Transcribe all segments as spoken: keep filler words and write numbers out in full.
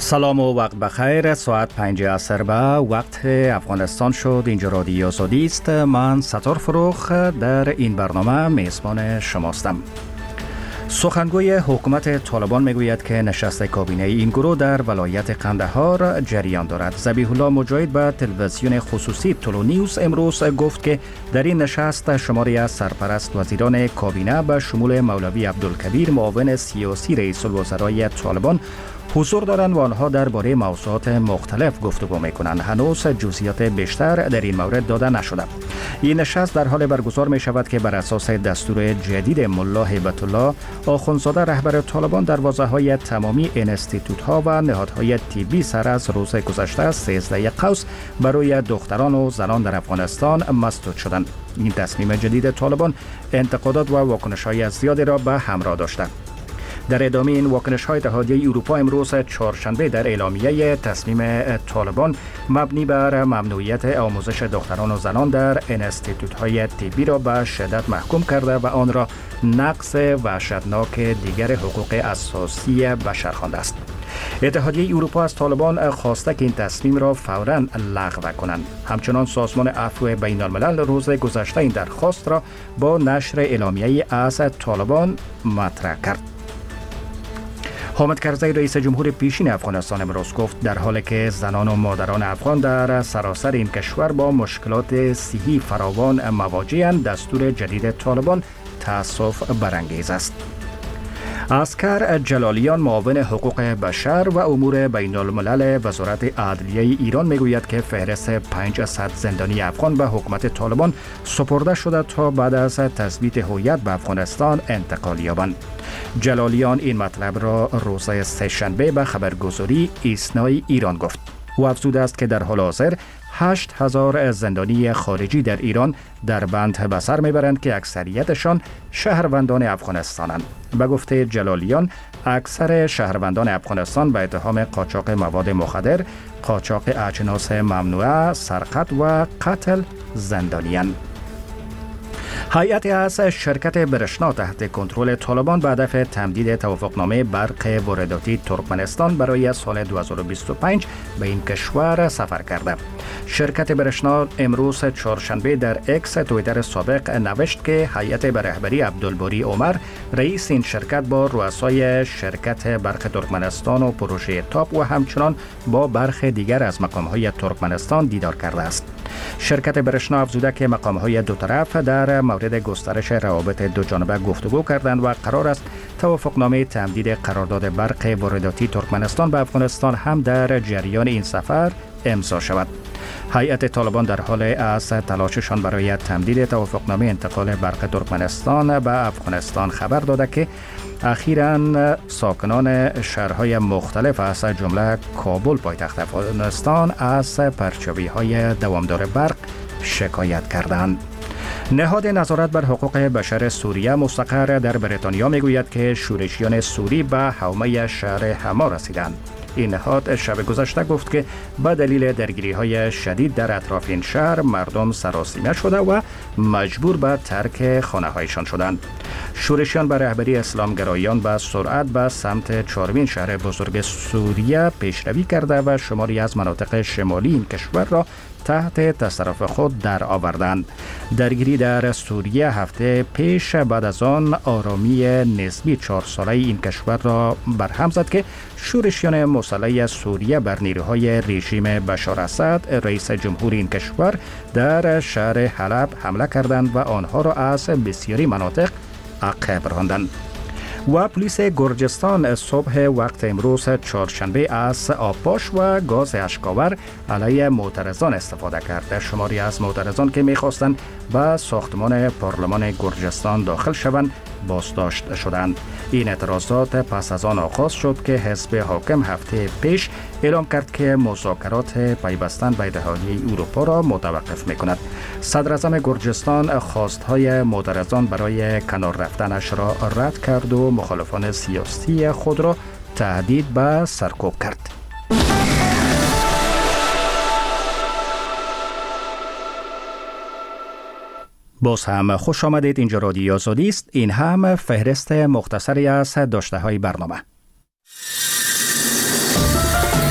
سلام و وقت بخیر. ساعت پنج عصر به وقت افغانستان شد. اینجا رادیو آزادی است. من ستار فروخ در این برنامه میزبان شماستم. سخنگوی حکومت طالبان میگوید که نشست کابینه این گروه در ولایت قندهار جریان دارد. ذبیح الله مجاهد به تلویزیون خصوصی طلوع نیوز امروز گفت که در این نشست شماری از سرپرست وزیران کابینه به شمول مولوی عبدالکبیر معاون سیاسی رئیس الوزرای طالبان حضور دارند و آنها درباره موضوعات مختلف گفتگو میکنند. هنوز جزئیات بیشتر در این مورد داده نشده. این نشست در حال برگزار می شود که بر اساس دستور جدید ملا هیبت الله آخوندزاده رهبر طالبان دروازه‌های تمامی انستیتوت ها و نهادهای طبی سر از روز گذشته سیزده قوس برای دختران و زنان در افغانستان مسدود شدند. این تصمیم جدید طالبان انتقادات و واکنش‌های زیادی را به همراه داشته. در ادامه این واکنش‌های اتحادیه اروپا امروز چهارشنبه در اعلامیه تصمیم طالبان مبنی بر ممنوعیت آموزش دختران و زنان در انستیتوت‌های طبی را به شدت محکوم کرده و آن را نقض وحشتناک دیگر حقوق اساسی بشر خوانده است. اتحادیه اروپا از طالبان خواسته که این تصمیم را فوراً لغو کنند. همچنان سازمان عفو بین الملل روز گذشته این درخواست را با نشر اعلامیه از طالبان مطرح کرد. حامد کرزی رئیس جمهور پیشین افغانستان امروز گفت در حالی که زنان و مادران افغان در سراسر این کشور با مشکلات صحی فراوان مواجه‌اند، دستور جدید طالبان تأسف برانگیز است. اسکر جلالیان معاون حقوق بشر و امور بین الملل وزارت عدلیه ایران میگوید که فهرست پانصد زندانی افغان به حکومت طالبان سپرده شده تا بعد از تثبیت هویت به افغانستان انتقال یابند. جلالیان این مطلب را روز سه‌شنبه به خبرگزاری ایسنای ایران گفت. او افزوده است که در حال حاضر هشت هزار زندانی خارجی در ایران در بند به سر میبرند که اکثریتشان شهروندان افغانستانند. به گفته جلالیان اکثر شهروندان افغانستان به اتهام قاچاق مواد مخدر، قاچاق اجناس ممنوعه، سرقت و قتل زندانی‌اند. هیئتی از شرکت برشنا تحت کنترل طالبان به هدف تمدید توافقنامه برق وارداتی ترکمنستان برای سال دو هزار و بیست و پنج به این کشور سفر کرده. شرکت برشنا امروز چهارشنبه در اکس توییتر سابق نوشت که هیئت به رهبری عبدالباری عمر رئیس این شرکت با رؤسای شرکت برق ترکمنستان و پروژه تاپ و همچنان با برخی دیگر از مقام‌های ترکمنستان دیدار کرده است. شرکت برشنا افزوده که مقام‌های دو طرف در مورد گسترش روابط دو جانبه گفتگو کردند و قرار است توافقنامه تمدید قرارداد برق وارداتی ترکمنستان به افغانستان هم در جریان این سفر امضا شود. هیئت طالبان در حال از تلاششان برای تمدید توافقنامه انتقال برق ترکمنستان به افغانستان خبر داده که اخیراً ساکنان شهرهای مختلف از جمله کابل پایتخت افغانستان از پرچاوی‌های دوامدار برق شکایت کردند. نهاد نظارت بر حقوق بشر سوریه مستقر در بریتانیا میگوید که شورشیان سوری به حومه شهر حما رسیدند. این نهاد شب گذشته گفت که به دلیل درگیری‌های شدید در اطراف این شهر مردم سراسیمه شده و مجبور به ترک خانه‌هایشان شدند. شورشیان به رهبری اسلامگرایان به سرعت به سمت چهارمین شهر بزرگ سوریه پیشروی کرده و شماری از مناطق شمالی این کشور را تحت تصرف خود در آوردند. درگیری در سوریه هفته پیش بعد از آن آرامی نسبی چهار ساله این کشور را برهم زد که شورشیان مسلح سوریه بر نیروهای رژیم بشار اسد رئیس جمهور این کشور در شهر حلب حمله کردند و آنها را از بسیاری مناطق عقب راندند. و پلیس گرجستان صبح وقت امروز چهارشنبه از آبپاش و گاز اشک‌آور علیه معترضان استفاده کرد. شماری از معترضان که می‌خواستند به ساختمان پارلمان گرجستان داخل شوند بازداشت شدند. این اعتراضات پس از آن آغاز شد که حزب حاکم هفته پیش اعلام کرد که مذاکرات پیوستن به اتحادیه اروپا را متوقف می‌کند. صدر اعظم گرجستان خواست‌های معترضان برای کنار رفتنش را رد کرد و مخالفان سیاسی خود را تهدید به سرکوب کرد. باز هم خوش آمدید. اینجا رادیو آزادی است. این هم فهرست مختصری از داشته های برنامه.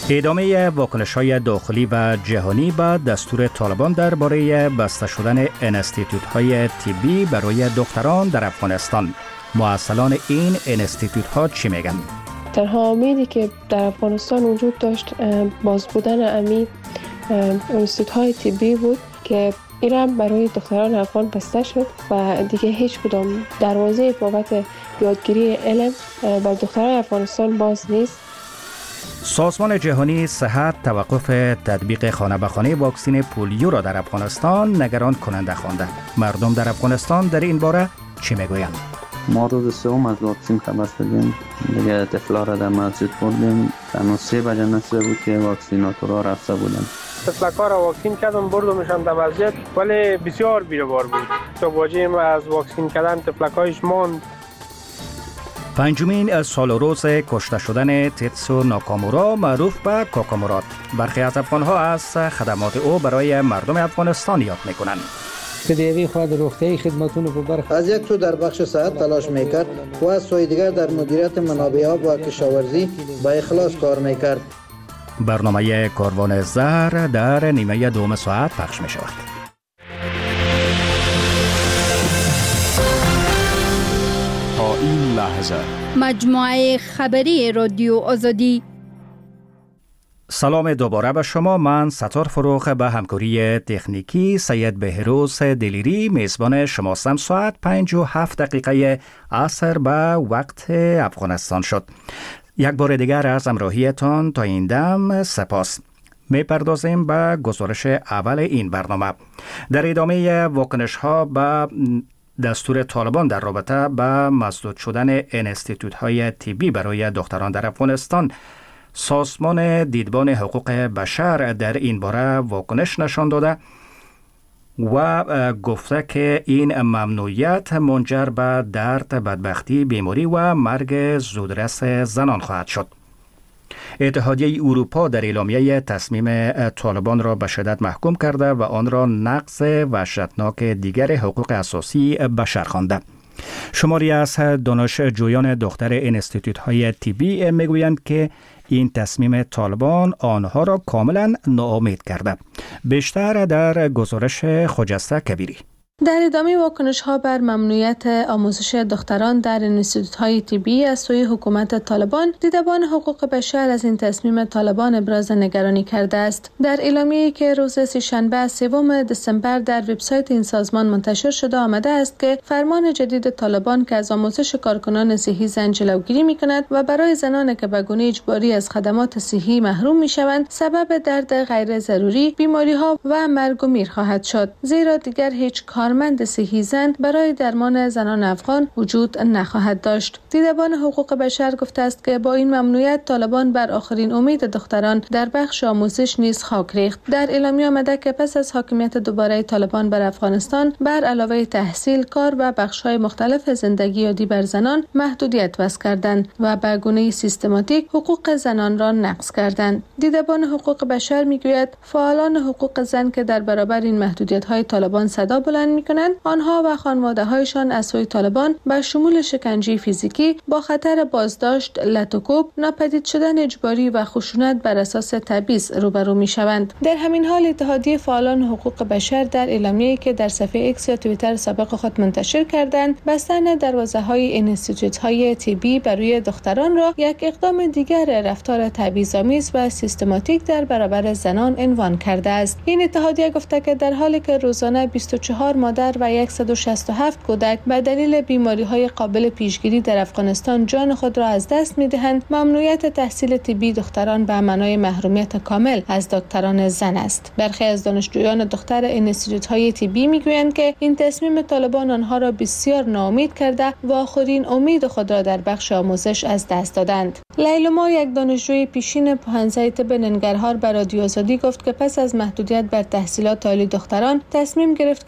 ادامه واکنش‌های داخلی و جهانی به دستور طالبان درباره بسته شدن انستیتوت‌های طبی برای دختران در افغانستان. مؤسسان این انستیتوت‌ها چی میگن؟ تنها امیدی که در افغانستان وجود داشت باز بودن امی انستیتوت‌های طبی بود که ایران برای دختران افغان بسته شد و دیگه هیچ کدام دروازه بابت یادگیری علم بر دختران افغانستان باز نیست. سازمان جهانی صحت توقف تطبیق خانه به خانه واکسن پولیو را در افغانستان نگران کننده خوانده. مردم در افغانستان در این باره چی میگویند؟ ما روز سوم از واکسن خبر شدیم، دیگه طفلا را در مسجد بردیم، تنها سه بجه نصفه بود که واکسیناتورها رفته بودن. طفلکا را واکسین کردم، بردمشان در مسجد، ولی بسیار بیروبار بود. تو واجیم از واکسین کردن طفلکایش ماند. پنجمین سال و روز کشته شدن تیتسو ناکامورا معروف به کاکامورات. برخی از افغانها از خدمات او برای مردم افغانستان یاد میکنند. که دیوی خود روغتیایی خدماتون رو برخ از یک تو در بخش صحت تلاش میکرد و از سوی دیگر در مدیریت منابع آب و کشاورزی با اخلاص کار میکرد. برنامه کاروان زهر در نیمه دوم ساعت پخش می شود. تا این لحظه مجموعه خبری رادیو آزادی. سلام دوباره به شما. من ستار فروخ به همکاری تکنیکی سید بهروز دلیری میزبان شماستم. ساعت پنج و هفت دقیقه عصر به وقت افغانستان شد. یک بار دیگر از همراهیتان تا این دم سپاس. می پردازیم به گزارش اول این برنامه. در ادامه واکنش ها به دستور طالبان در رابطه به مسدود شدن انستیتوت های طبی برای دختران در افغانستان، سازمان دیدبان حقوق بشر در این باره واکنش نشان داده و گفته که این ممنوعیت منجر به درد، بدبختی، بیماری و مرگ زودرس زنان خواهد شد. اتحادیه اروپا در اعلامیه تصمیم طالبان را به شدت محکوم کرده و آن را نقض وحشتناک دیگر حقوق اساسی بشر خوانده. شماری از دانشجویان دختر انستیتوت های طبی میگویند که این تصمیم طالبان آنها را کاملا ناامید کرده. بیشتر در گزارش خجسته کبیری. در ادامه واکنش‌ها بر ممنوعیت آموزش دختران در انستیتوت‌های طبی از سوی حکومت طالبان، دیدبان حقوق بشر از این تصمیم طالبان ابراز نگرانی کرده است. در اعلامیه‌ای که روز سه‌شنبه سوم دسامبر در وبسایت این سازمان منتشر شده آمده است که فرمان جدید طالبان که از آموزش کارکنان صحی زن جلوگیری می‌کند و برای زنانی که به گونه اجباری از خدمات صحی محروم می‌شوند سبب درد غیر ضروری، بیماری‌ها و مرگ و میر خواهد شد، زیرا دیگر هیچ کارمند صحی زن برای درمان زنان افغان وجود نخواهد داشت. دیدبان حقوق بشر گفته است که با این ممنوعیت طالبان بر آخرین امید دختران در بخش آموزش نیز خاک ریخت. در اعلامیه آمده که پس از حاکمیت دوباره طالبان بر افغانستان، بر علاوه تحصیل، کار و بخش‌های مختلف زندگی یادی بر زنان محدودیت وضع کردند و به گونه سیستماتیک حقوق زنان را نقض کردند. دیدبان حقوق بشر میگوید فعالان حقوق زن که در برابر این محدودیت‌های طالبان صدا بلند می‌کنند، آنها و خانواده‌هایشان از سوی طالبان با شمول شکنجه فیزیکی با خطر بازداشت، لطوکوب، ناپدید شدن اجباری و خشونت بر اساس تبعیض روبرو می‌شوند. در همین حال اتحادیه فعالان حقوق بشر در اعلامیه‌ای که در صفحه ایکس یا توییتر سابق خود منتشر کردند، بستن دروازه‌های انستیتوت‌های طبی برای دختران را یک اقدام دیگر رفتار تبعیض‌آمیز و سیستماتیک در برابر زنان عنوان کرده است. این اتحادیه گفته که در حالی که روزانه بیست و چهار مادر و صد و شصت و هفت کودک به دلیل بیماری‌های قابل پیشگیری در افغانستان جان خود را از دست می‌دهند، ممنوعیت تحصیل طبی دختران به معنای محرومیت کامل از دکتران زن است. برخی از دانشجویان دختر انستیتوت‌های طبی می‌گویند که این تصمیم طالبان آنها را بسیار ناامید کرده و آخرین امید خود را در بخش آموزش از دست دادند. لیلما، یک دانشجوی پیشین پوهنځی طب ننگرهار، به رادیو آزادی گفت که پس از محدودیت بر تحصیلات عالی دختران تصمیم گرفت که تحصیل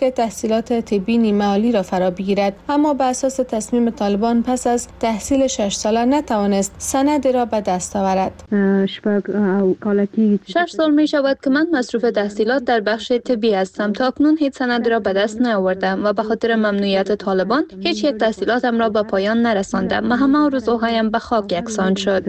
تحصیلات طبی نیمه عالی را فرا بگیرد، اما به اساس تصمیم طالبان پس از تحصیل شش ساله نتوانست سندی را به دست آورد. شش سال می شود که من مصروف تحصیلات در بخش طبی هستم. تا اکنون هیچ سندی را به دست نیاوردم و به خاطر ممنوعیت طالبان هیچ یک تحصیلاتم را به پایان نرساندم و همه آرزوهایم به خاک یکسان شد.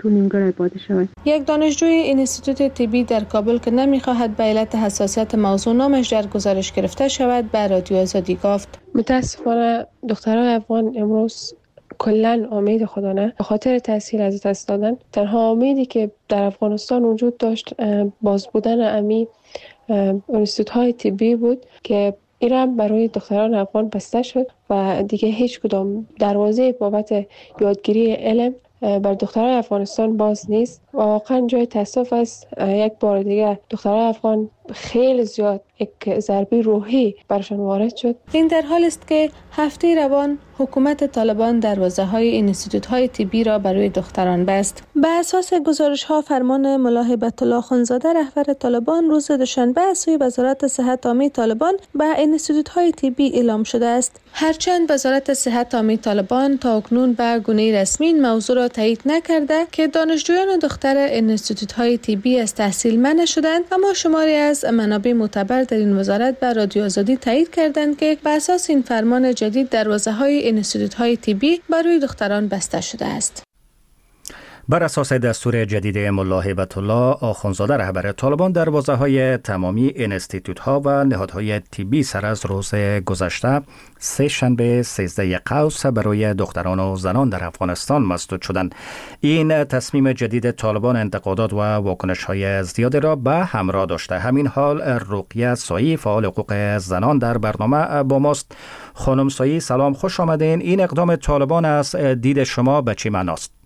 یک دانشجوی انستیتوت طبی در کابل که نمی‌خواهد به علت حساسیت موضوع نامش در گزارش گرفته شود به رادیو آزادی گفت: متاسفانه دخترای افغان امروز کلن امید خودانه به خاطر تحصیل از دست دادن. تنها امیدی که در افغانستان وجود داشت باز بودن امی انستیتوت های طبی بود که ایران برای دختران افغان بسته شد و دیگه هیچ کدام دروازه بابت یادگیری علم بر دخترای افغانستان باز نیست و واقعا جای تاسف است. یک بار دیگه دخترای افغان خیلی زیاد یک ضربه روحی برشان وارد شد. این در حال است که هفته روان حکومت طالبان دروازه‌های انستیتوت‌های طبی را برای دختران بست. به اساس گزارش‌ها فرمان ملا هیبت الله اخوندزاده رهبر طالبان روز دوشنبه از سوی وزارت صحت عامه طالبان به انستیتوت‌های طبی اعلام شده است. هرچند وزارت صحت عامه طالبان تا اکنون به گونه رسمی این موضوع را تایید نکرده که دانشجویان دختر انستیتوت‌های طبی از تحصیل منع شدند، اما شماری از منابع معتبر در این وزارت به رادیو آزادی تایید کردند که بر اساس این فرمان جدید دروازه‌های انستیتوت‌های طبی برای دختران بسته شده است. بر اساس دستور جدید ملا هیبت الله اخوندزاده رهبر طالبان دروازه‌های تمامی انستیتوت‌ها و نهادهای طبی سر از روز گذشته سه شنبه سیزده قوس برای دختران و زنان در افغانستان مسدود شدند. این تصمیم جدید طالبان انتقادات و واکنش‌های زیادی را به همراه داشته. همین حال رقیه سایی فعال حقوق زنان در برنامه با ماست. خانم سایی سلام، خوش آمدین. این اقدام طالبان از دید شما به چه معناست؟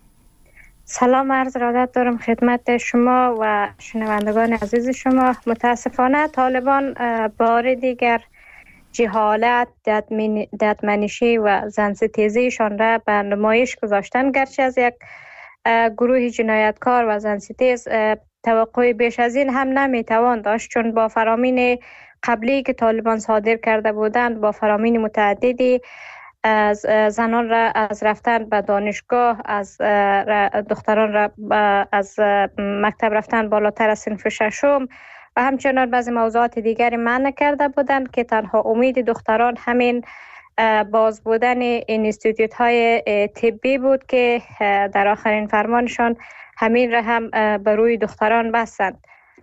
سلام عرض ارادت دارم خدمت شما و شنوندگان عزیز شما. متاسفانه طالبان بار دیگر جهالت، ددمنشی و زنستیزیشان را به نمایش گذاشتن. گرچه از یک گروه جنایتکار و زنستیز توقع بیش از این هم نمیتوان داشت، چون با فرامین قبلی که طالبان صادر کرده بودند، با فرامین متعددی از زنان را از رفتن به دانشگاه، از دختران را از مکتب رفتن بالاتر از صنف ششم و همچنان بعضی موضوعات دیگری منع کرده بودند که تنها امید دختران همین باز بودن انستیتوت های طبی بود که در آخرین فرمانشان همین را هم به روی دختران بستند.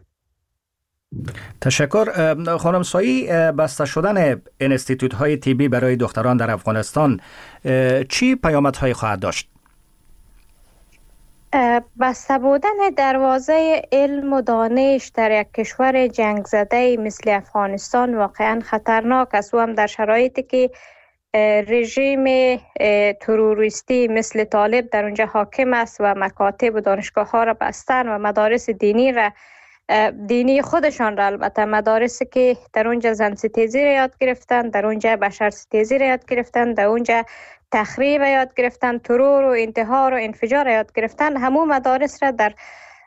تشکر. خانم سایی، بسته شدن انستیتوت های طبی برای دختران در افغانستان چی پیامدهای خواهد داشت؟ بسته بودن دروازه علم و دانش در یک کشور جنگ زده مثل افغانستان واقعا خطرناک است و هم در شرایطی که رژیم تروریستی مثل طالب در اونجا حاکم است و مکاتب و دانشگاه ها را بستن و مدارس دینی را دینی خودشان را، البته مدارسی که در اونجا زنستیزی را یاد گرفتن، در اونجا بشرستیزی را یاد گرفتن، در اونجا تخریب را یاد گرفتن، ترور و انتحار و انفجار را یاد گرفتن، همو مدارس را در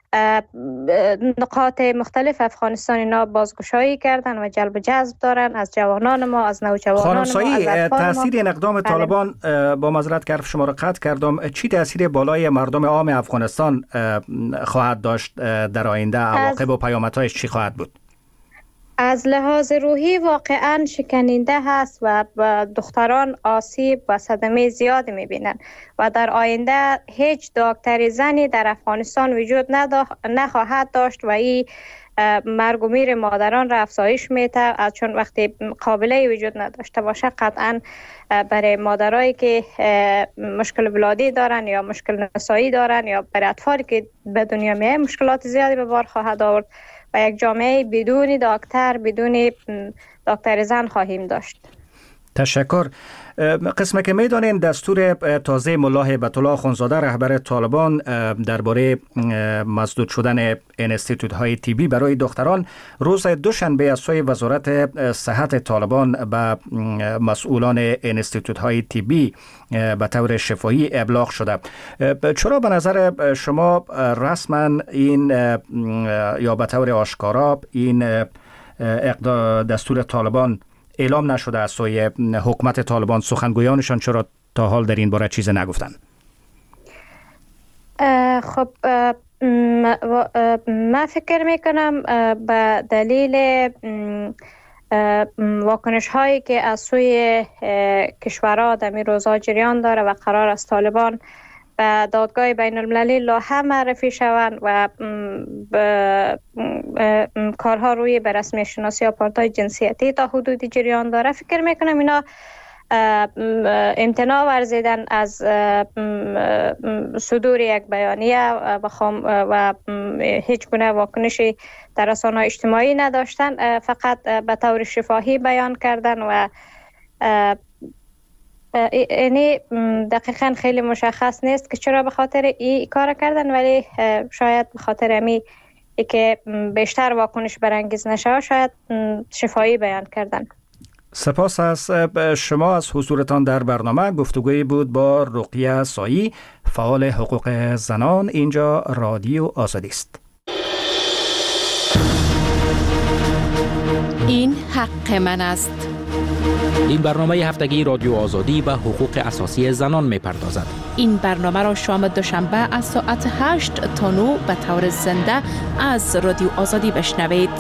نقاط مختلف افغانستان اینا بازگشایی کردن و جلب جذب دارن از جوانان ما، از نوجوانان ما، از اطفال ما. تاثیر این اقدام طالبان، با معذرت که حرف شما را قطع کردم، چی تاثیر بالای مردم عام افغانستان خواهد داشت در آینده؟ عواقب و پیامدهایش چی خواهد بود؟ از لحاظ روحی واقعا شکننده هست و دختران آسیب و صدمه زیاد میبینن و در آینده هیچ دکتر زنی در افغانستان وجود نخواهد داشت و این مرگ و میر مادران را افزایش میده، چون وقتی قابله وجود نداشته باشه قطعا برای مادرایی که مشکل ولادی دارن یا مشکل نسایی دارن یا برای اطفالی که به دنیا میه مشکلات زیادی به بار خواهد آورد و یک جامعه بدون دکتر، بدون دکتر زن خواهیم داشت. تشکر. قسمه که میدانین دستور تازه ملا هیبت الله اخوندزاده رهبر طالبان درباره مسدود شدن انستیتوت های طبی برای دختران روز دوشنبه از سوی وزارت صحت طالبان به مسئولان انستیتوت های طبی به طور شفاهی ابلاغ شده. چرا به نظر شما رسما این یا به طور آشکارا این دستور طالبان اعلام نشده از سوی حکومت طالبان؟ سخنگویانشان چرا تا حال در این باره چیز نگفتن؟ خب من فکر میکنم به دلیل واکنش هایی که از سوی کشورها در این روزها جریان داره و قرار است طالبان به دادگاه بین المللی لاحه معرفی شوند و کارها روی به رسمیت شناسی آپارتاید جنسیتی تا حدودی جریان داره، فکر میکنم اینا امتناع ورزیدن از صدور یک بیانیه و هیچ گونه واکنشی در رسانه‌های اجتماعی نداشتن، فقط به طور شفاهی بیان کردن و یعنی دقیقاً خیلی مشخص نیست که چرا به خاطر این کار کردن، ولی شاید به خاطر امی که بیشتر واکنش برانگیز نشه شاید شفاهی بیان کردن. سپاس از شما از حضورتان در برنامه. گفتگویی بود با رقیه سایی، فعال حقوق زنان. اینجا رادیو آزادی است. این حق من است. این برنامه هفتگی رادیو آزادی به حقوق اساسی زنان می پردازد. این برنامه را شام دوشنبه از ساعت هشت تا نه به طور زنده از رادیو آزادی بشنوید.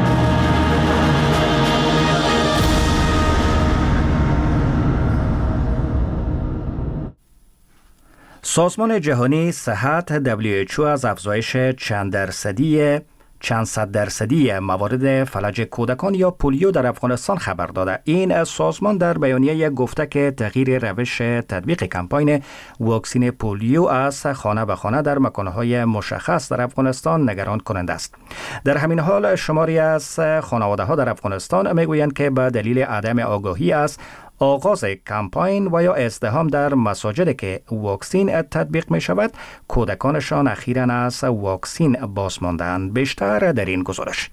سازمان جهانی صحت دبلیو اچ او از افزایش چند درصدی چند صد درصدی موارد فلج کودکان یا پولیو در افغانستان خبر داده. این سازمان در بیانیه گفته که تغییر روش تطبیق کمپاین واکسین پولیو از خانه به خانه در مکانهای مشخص در افغانستان نگران کننده است. در همین حال شماری از خانواده ها در افغانستان میگویند که به دلیل عدم آگاهی از آغاز کمپاین و یا ازدحام در مساجد که واکسین تطبیق می شود، کودکانشان اخیراً از واکسین باز ماندند. بیشتر در این گزارش.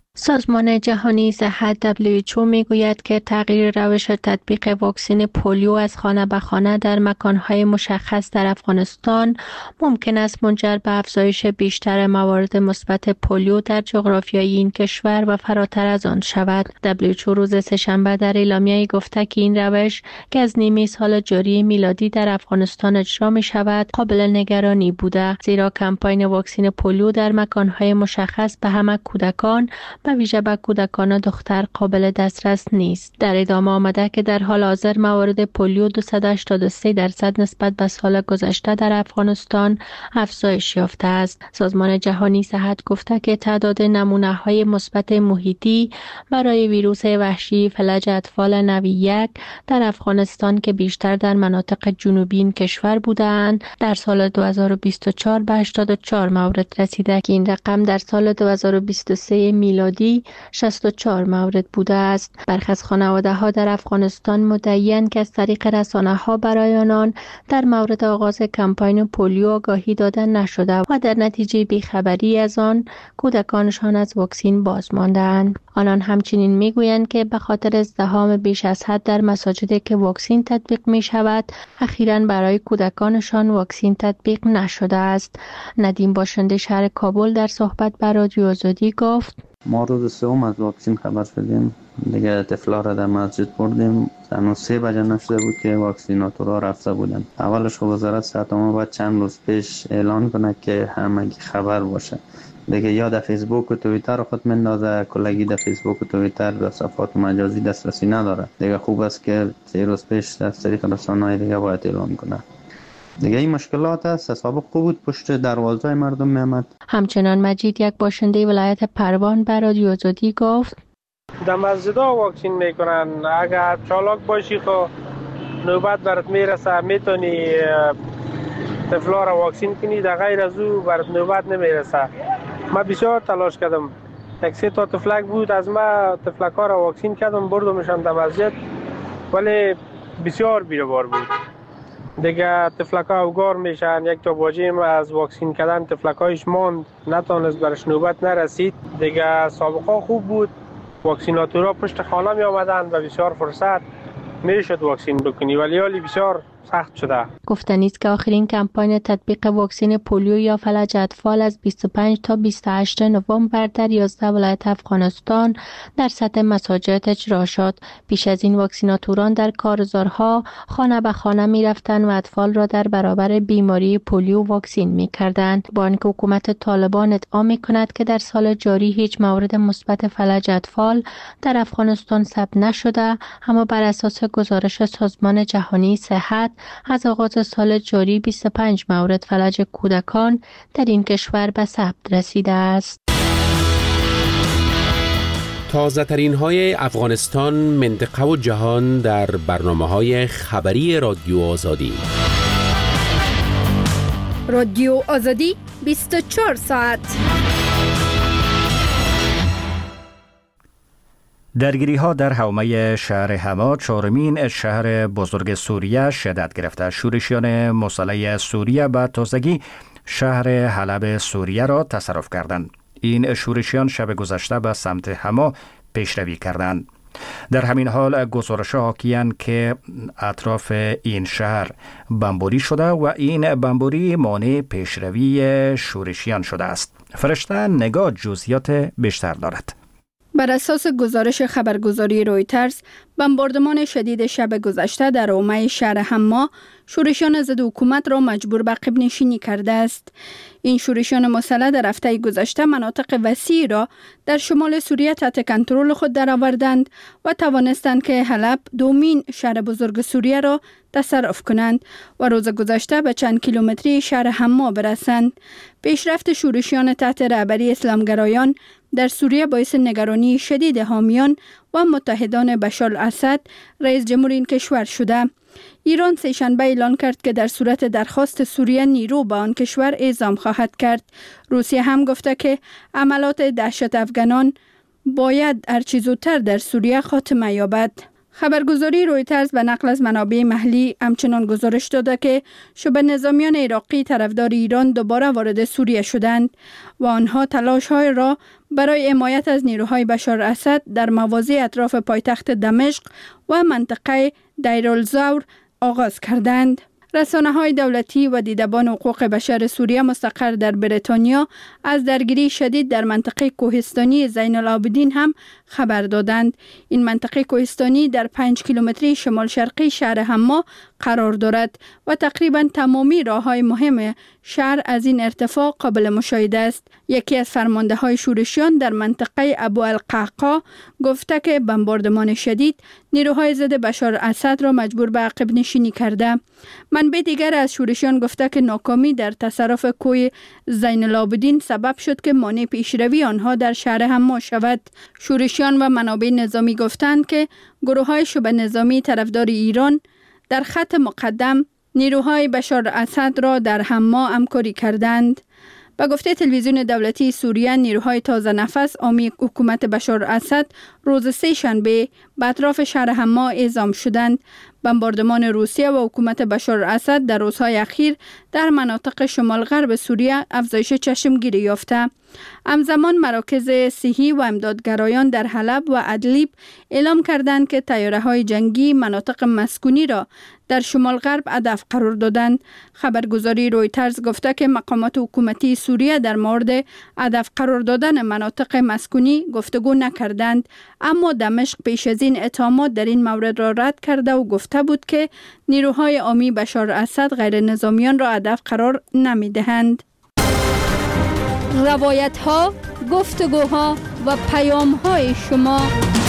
سازمان جهانی صحت دبلیو اچ او میگوید که تغییر روش تطبیق واکسن پولیو از خانه به خانه در مکانهای مشخص در افغانستان ممکن است منجر به افزایش بیشتر موارد مثبت پولیو در جغرافیای این کشور و فراتر از آن شود. دبلیو اچ او روز سه‌شنبه در اعلامیه‌ای گفته که این روش که از نیمه سال جاری میلادی در افغانستان اجرا می شود قابل نگرانی بوده، زیرا کمپاین واکسن پولیو در مکانهای مشخص به همه کودکان به ویژه به کودکان دختر قابل دسترس نیست. در ادامه آمده که در حال حاضر موارد پولیو دویست و هشتاد و سه درصد نسبت به سال گذشته در افغانستان افزایش یافته است. سازمان جهانی صحت گفته که تعداد نمونه‌های مثبت محیطی برای ویروس وحشی فلج اطفال نوع یک در افغانستان که بیشتر در مناطق جنوبی این کشور بودند در سال دو هزار و بیست و چهار به هشتاد و چهار مورد رسیده که این رقم در سال دو هزار و بیست و سه میلادی شصت و چهار مورد بوده است. برخی از خانواده‌ها در افغانستان مدعی‌اند که از طریق رسانه‌ها برای آنان در مورد آغاز کمپاین پولیو آگاهی داده نشده و در نتیجه بیخبری از آن کودکانشان از واکسین باز مانده‌اند. آنان همچنین میگویند که به خاطر ازدحام بیش از حد در مساجد که واکسین تطبیق می شود اخیراً برای کودکانشان واکسین تطبیق نشده است. ندیم باشنده شهر کابل در صحبت با رادیو آزادی گفت: ما روز سوم از واکسین خبر شدیم، دیگه طفلا را در مسجد بردیم، هنوز سه بجه نشده بود که واکسیناتورها رفته بودن. اولش وزارت صحت ما باید چند روز پیش اعلان کنه که همگی خبر باشه. دیگه یا در فیسبوک و توییتر خود مندازه، کلگی در فیسبوک و توییتر و صفحات مجازی دسترسی نداره. دیگه خوب است که سه روز پیش از طریق رسانه‌های دیگه باید اعلان کنه. دیگه این مشکلات است. سابق خوب بود پشت دروازه مردم میامد. همچنان مجید یک باشنده ولایت پروان بر رادیو آزادی گفت: در مسجدها واکسین میکنن، اگر چالاک باشی خو نوبت برات میرسه میتونی طفلا را واکسین کنی، در غیر از او برات نوبت نمیرسه. من بسیار تلاش کردم، یک سه تا طفلک بود از ما طفلک ها را واکسین کردم بردمشان در مسجد، ولی بسیار بیروبار بود. دیگه طفلک ها اوگار میشن. یک تا باجیم از واکسین کردن طفلک هایش ماند، نتونست برش نوبت نرسید. دیگه سابقا خوب بود، واکسیناتورها پشت خانه می آمدن و بسیار فرصت میشد واکسین بکنی، ولی حالی بسیار سخت شده. گفتنی است که آخرین کمپاین تطبیق واکسن پولیو یا فلج اطفال از بیست و پنج تا بیست و هشت نوامبر در یازده ولایت افغانستان در سطح مساجد اجرا شد. پیش از این واکسیناتوران در کارزارها خانه به خانه می رفتند و اطفال را در برابر بیماری پولیو واکسین می کردند. با اینکه حکومت طالبان ادعا می کند که در سال جاری هیچ مورد مثبت فلج اطفال در افغانستان ثبت نشده، اما بر اساس گزارش سازمان جهانی صحت از آغاز سال جاری بیست و پنج مورد فلج کودکان در این کشور به ثبت رسیده است. تازه ترین های افغانستان، منطقه و جهان در برنامه های خبری رادیو آزادی. رادیو آزادی بیست و چهار ساعت. درگیری ها در حومه شهر حما، چهارمین شهر بزرگ سوریه، شدت گرفته. شورشیان مسلح سوریه به تازگی شهر حلب سوریه را تصرف کردند. این شورشیان شب گذشته به سمت حما پیشروی کردند. در همین حال گزارش حاکی‌اند که اطراف این شهر بمباری شده و این بمباری مانع پیشروی شورشیان شده است. فرشته نگاه جزئیات بیشتر دارد. بر اساس گزارش خبرگزاری رویترز، بمباردمان شدید شب گذشته در حومه شهر حما شورشیان ضد حکومت را مجبور به عقب نشینی کرده است. این شورشیان مسلح در هفته گذشته مناطق وسیعی را در شمال سوریه تحت کنترل خود درآوردند و توانستند که حلب، دومین شهر بزرگ سوریه را تصرف کنند و روز گذشته به چند کیلومتری شهر حما برسند. پیشرفت شورشیان تحت رهبری اسلامگرایان در سوریه باعث نگرانی شدید حامیان و متحدان بشار الاسد، رئیس جمهور این کشور شده. ایران سه‌شنبه اعلان کرد که در صورت درخواست سوریه نیرو به آن کشور اعزام خواهد کرد. روسیه هم گفته که عملات دهشت افغانان باید هرچه زودتر در سوریه خاتمه یابد. خبرگزاری رویترز به نقل از منابع محلی همچنان گزارش داده که شبه نظامیان عراقی طرفدار ایران دوباره وارد سوریه شدند و آنها تلاش‌های را برای حمایت از نیروهای بشار الاسد در مواضع اطراف پایتخت دمشق و منطقه دیرالزور آغاز کردند. رسانه‌های دولتی و دیدبان حقوق بشر سوریه مستقر در بریتانیا از درگیری شدید در منطقه کوهستانی زین العابدین هم خبر دادند. این منطقه کوهستانی در پنج کیلومتری شمال شرقی شهر حما قرار دارد و تقریباً تمامی راه‌های مهم شهر از این ارتفاع قابل مشاهده است. یکی از فرمانده‌های شورشیان در منطقه ابو القعقاع گفته که بمباردمان شدید نیروهای ضد بشار الاسد را مجبور به عقب نشینی کرده. منبع دیگر از شورشیان گفته که ناکامی در تصرف کوه زین العابدین سبب شد که مانع پیشروی آنها در شهر حما شود. شورشیان و منابع نظامی گفتند که گروه‌های شبه نظامی طرفدار ایران در خط مقدم نیروهای بشار الاسد را در حما همکاری کردند. به گفته تلویزیون دولتی سوریه، نیروهای تازه نفس حامی حکومت بشار الاسد روز سه شنبه به اطراف شهر حما اعزام شدند. بمباردمان روسیه و حکومت بشار الاسد در روزهای اخیر در مناطق شمال غرب سوریه افزایش چشمگیری یافته. همزمان مراکز صحی و امدادگرایان در حلب و ادلیب اعلام کردند که طیاره‌های جنگی مناطق مسکونی را در شمال غرب هدف قرار دادند. خبرگزاری رویترز گفته که مقامات حکومتی سوریه در مورد هدف قرار دادن مناطق مسکونی گفتگو نکردند، اما دمشق پیش از این اتهامات در این مورد را رد کرده و گفته بود که نیروهای حامی بشار الاسد غیر نظامیان را هدف قرار نمی‌دهند. روایت ها، گفتگوها و پیام های شما.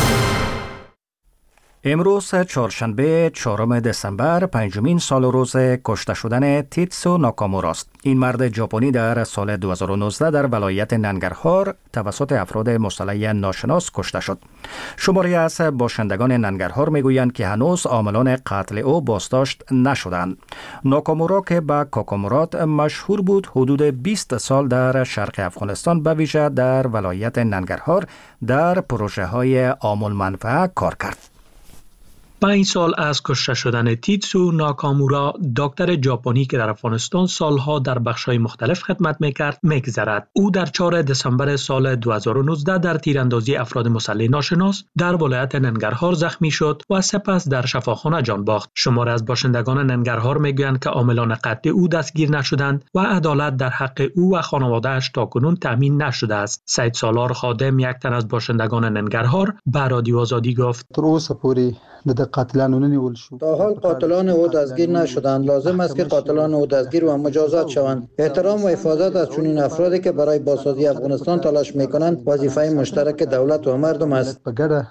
امروز چهارشنبه چهارم دسامبر پنجمین سال روز کشته شدن تیتسو ناکامورا است. این مرد ژاپنی در سال دو هزار و نوزده در ولایت ننگرهار توسط افراد مسلح ناشناس کشته شد. شماری از باشندگان ننگرهار میگویند که هنوز عاملان قتل او بازداشت نشدند. ناکامورا که به کاکامورات مشهور بود، حدود بیست سال در شرق افغانستان به ویژه در ولایت ننگرهار در پروژه های عام المنفعه کار کرد. پنج سال از کشته شدن تیتسو ناکامورا، دکتر ژاپنی که در افغانستان سالها در بخش‌های مختلف خدمت می‌کرد، می‌گذرد. او در چهارم دسامبر سال دو هزار و نوزده در تیراندازی افراد مسلح ناشناس در ولایت ننگرهار زخمی شد و سپس در شفاخانه جان باخت. شمار از باشندگان ننگرهار می‌گویند که عاملان قتل او دستگیر نشدند و عدالت در حق او و خانواده‌اش تاکنون تامین نشده است. سید سالار خادم، یک تن از باشندگان ننگرهار، به رادیو آزادی گفت: تا حال قاتلان او دستگیر نشدند. لازم است که قاتلان او دستگیر و مجازات شوند. احترام و حفاظت از چنین افرادی که برای بازسازی افغانستان تلاش میکنند وظیفه مشترک دولت و مردم است.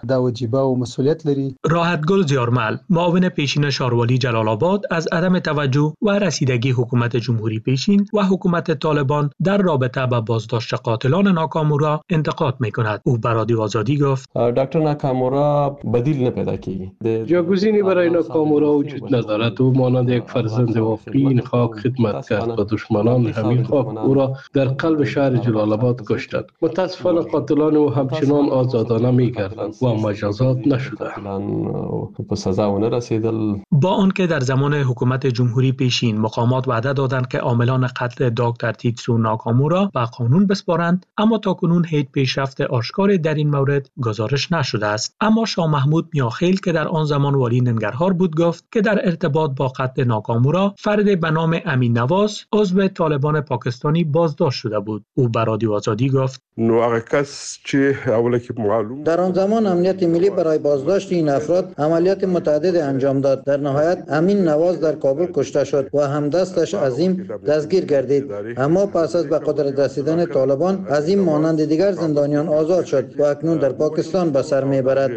راحتگل زیارمل، معاون پیشین شاروالی جلال آباد، از عدم توجه و رسیدگی حکومت جمهوری پیشین و حکومت طالبان در رابطه با بازداشت قاتلان ناکامورا انتقاد میکند. او به رادیو آزادی گفت: دکتر ناکامورا بدیل نپیدا کی. جاگزینی برای ناکامورا وجود ندارد. او مانند یک فرزند واقعی این خاک خدمت کرد و دشمنان همین خاک او را در قلب شهر جلال آباد کشتند. متاسفانه قاتلان او همچنان آزادانه می‌گردند و مجازات نشدند. به سزا نرسیدل. با آنکه در زمان حکومت جمهوری پیشین مقامات وعده دادند که عاملان قتل دکتر تیتسو ناکامورا به قانون بسپارند، اما تاکنون هیچ پیشرفت آشکاری در این مورد گزارش نشده است. اما شاه محمود میاخیل که در آن زمان والی ننگرهار بود گفت که در ارتباط با قتل ناکامورا فرد به نام امین نواز عضو طالبان پاکستانی بازداشت شده بود. او به رادیو آزادی گفت: در آن زمان امنیت ملی برای بازداشت این افراد عملیات متعدد انجام داد. در نهایت امین نواز در کابل کشته شد و همدستش عظیم دستگیر گردید. اما پس از به قدرت رسیدن طالبان عظیم مانند دیگر زندانیان آزاد شد و اکنون در پاکستان به سر میبرد.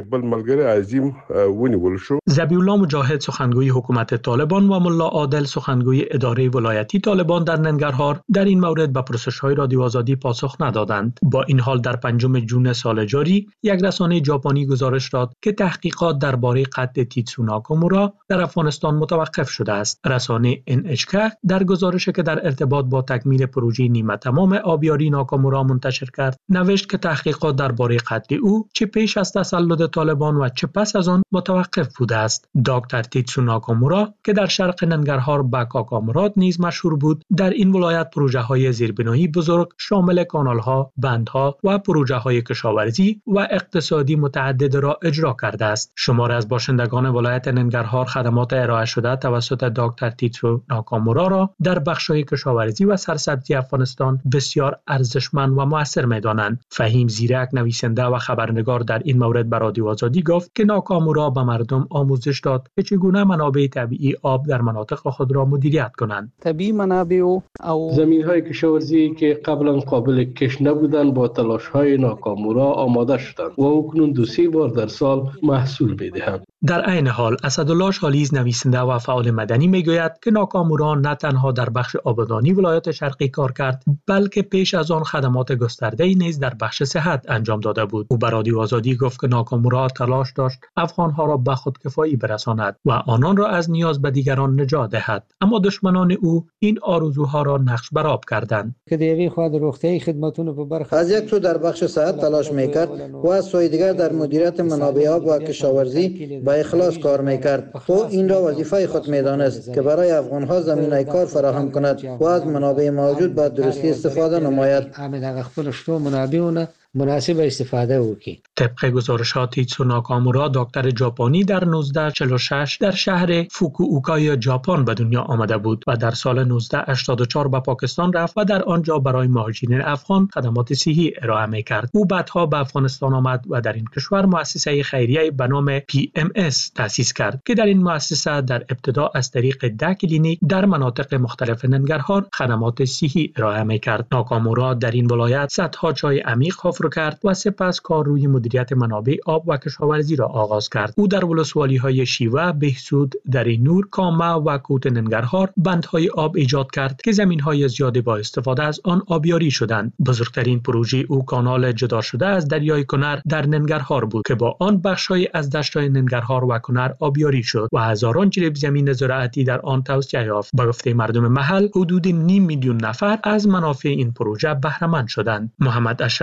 ذبیح‌الله مجاهد، سخنگوی حکومت طالبان، و ملا عادل، سخنگوی اداره ولایتی طالبان در ننگرهار، در این مورد به پرسش‌های رادیو آزادی پاسخ ندادند. با این حال در پنجم ژوئن سال جاری یک رسانه ژاپنی گزارش داد که تحقیقات درباره قتل تیتسو ناکامورا در افغانستان متوقف شده است. رسانه ان اچ کی در گزارشی که در ارتباط با تکمیل پروژه نیمه تمام آبیاری ناکامورا منتشر کرد، نوشت که تحقیقات درباره قتل او چه پیش از تسلط طالبان و چه پس از آن متوقف بوده است. دکتر تیتسو ناکامورا که در شرق ننگرهار به کاکامراد نیز مشهور بود، در این ولایت پروژه‌های زیربنایی بزرگ شامل کانال‌ها، بندها و پروژه‌های کشاورزی و اقتصادی متعدد را اجرا کرده است. شمار از باشندگان ولایت ننگرهار خدمات ارائه شده توسط دکتر تیتسو ناکامورا را در بخش‌های کشاورزی و سرسبزی افغانستان بسیار ارزشمند و مؤثر می‌دانند. فهیم زیرک، نویسنده و خبرنگار، در این مورد به رادیو آزادی گفت که ناکامورا به مردم آموزش داد که چگونه منابع طبیعی آب در مناطق خود را مدیریت کنند. طبیعی منابع او زمین‌های کشاورزی که قبلا قابل کش نبودند با تلاش‌های ناکامورا آماده شدند و اکنون دو سه بار در سال محصول می‌دهند. در عین حال اسدالله شالیز، نویسنده و فعال مدنی، میگوید که ناکامورا نه تنها در بخش آبادانی ولایت شرقی کار کرد، بلکه پیش از آن خدمات گسترده‌ای نیز در بخش صحت انجام داده بود. او به رادیو آزادی گفت که ناکامورا تلاش داشت افغان‌ها را به خودکفایی برساند و آنان را از نیاز به دیگران نجات دهد، اما دشمنان او این آرزوها را نقش برآب کردند. که دیگه خود روغتیایی خدماتونو په برخه از یک سو در بخش صحت تلاش میکرد و از سوی دیگر در مدیریت منابع آب و کشاورزی با اخلاص کار میکرد. او این را وظیفه خود میدانست که برای افغان‌ها زمینه کار فراهم کند و از منابع موجود به درستی استفاده نماید. همه دغه خپل شتو منابعونه مناسب استفاده وکړي. طبق گزارشات تیتسو ناکامورا، دکتر ژاپنی در نوزده چهل و شش در شهر فوکوئوکای ژاپن به دنیا آمده بود و در سال نوزده هشتاد و چهار به پاکستان رفت و در آنجا برای مهاجرین افغان خدمات صحی ارائه می‌کرد. او بعدها به افغانستان آمد و در این کشور مؤسسه خیریه به نام پی ام اس تأسیس کرد که در این مؤسسه در ابتدا از طریق ده کلینیک در مناطق مختلف ننگرهار خدمات صحی ارائه می‌کرد. ناکامورا در این ولایت صدها جای عمیق حفر کرد و سپس کار روی مدیریت منابع آب و کشاورزی را آغاز کرد. او در ولسوالی‌های شیوه، بهسود، دره نور، کامه و کوت ننگرهار بندهای آب ایجاد کرد که زمین‌های زیادی با استفاده از آن آبیاری شدند. بزرگترین پروژه او کانال جدا شده از دریای کنر در ننگرهار بود که با آن بخش‌های از دشت‌های ننگرهار و کنر آبیاری شد و هزاران جریب زمین زراعتی در آن توسعه یافت. به گفته مردم محل، حدود نیم میلیون نفر از منافع این پروژه بهره مند شدند. محمد اشرف غنی،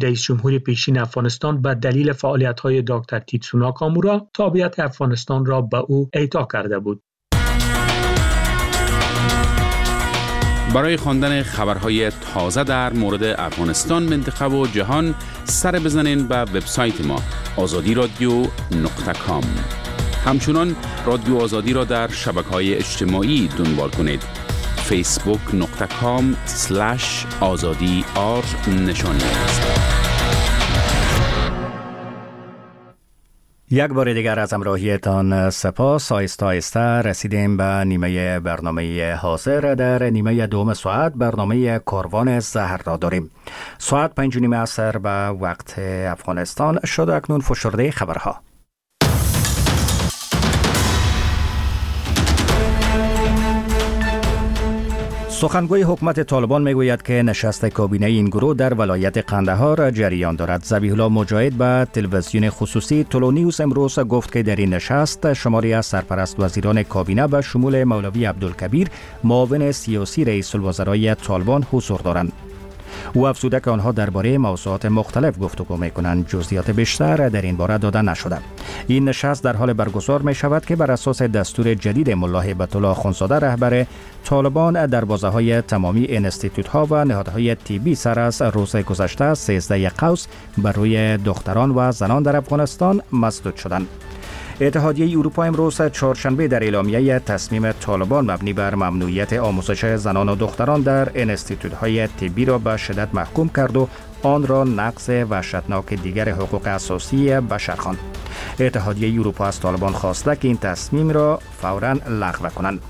رئیس جمهور پیشین افغانستان به دلیل فعالیت‌های دکتر تیتسو ناکامورا تابعیت افغانستان را به او اعطا کرده بود. برای خواندن خبرهای تازه در مورد افغانستان، منطقه و جهان سر بزنین به وبسایت ما آزادی رادیو نقطه کام. همچنان رادیو آزادی را در شبکه‌های اجتماعی دنبال کنید. فیسبوک نقطه کام سلش آزادی آر نشانی است. یک بار دیگر از همراهیتان سپاس. آیسته آیسته رسیدیم به نیمه برنامه حاضر. در نیمه دوم ساعت برنامه کاروان زهر را داریم. ساعت پنج و نیم عصر به وقت افغانستان شد. اکنون فشرده خبرها. سخنگوی حکومت طالبان میگوید که نشست کابینه این گروه در ولایت قندهار جریان دارد. ذبیح الله مجاهد به تلویزیون خصوصی تولو نیوز امروز گفت که در این نشست شماری از سرپرست وزیران کابینه به شمول مولوی عبدالکبیر معاون سیاسی رئیس الوزرای طالبان حضور دارند. او افزوده که آنها درباره موضوعات مختلف گفتگو می‌کنند. جزئیات بیشتر در این باره داده نشده. این نشست در حال برگزار می شود که بر اساس دستور جدید ملا هیبت الله اخوندزاده رهبر طالبان دروازه‌های تمامی انستیتوت‌ها و نهادهای طبی سر از روز گذشته سیزده قوس بر روی دختران و زنان در افغانستان مسدود شدند. اتحادیه اروپا امروز چهارشنبه در اعلامیه تصمیم طالبان مبنی بر ممنوعیت آموزش زنان و دختران در انستیتوت‌های طبی را به شدت محکوم کرد و آن را نقض وحشتناک دیگر حقوق اساسی بشر خواند. اتحادیه اروپا از طالبان خواسته که این تصمیم را فوراً لغو کنند.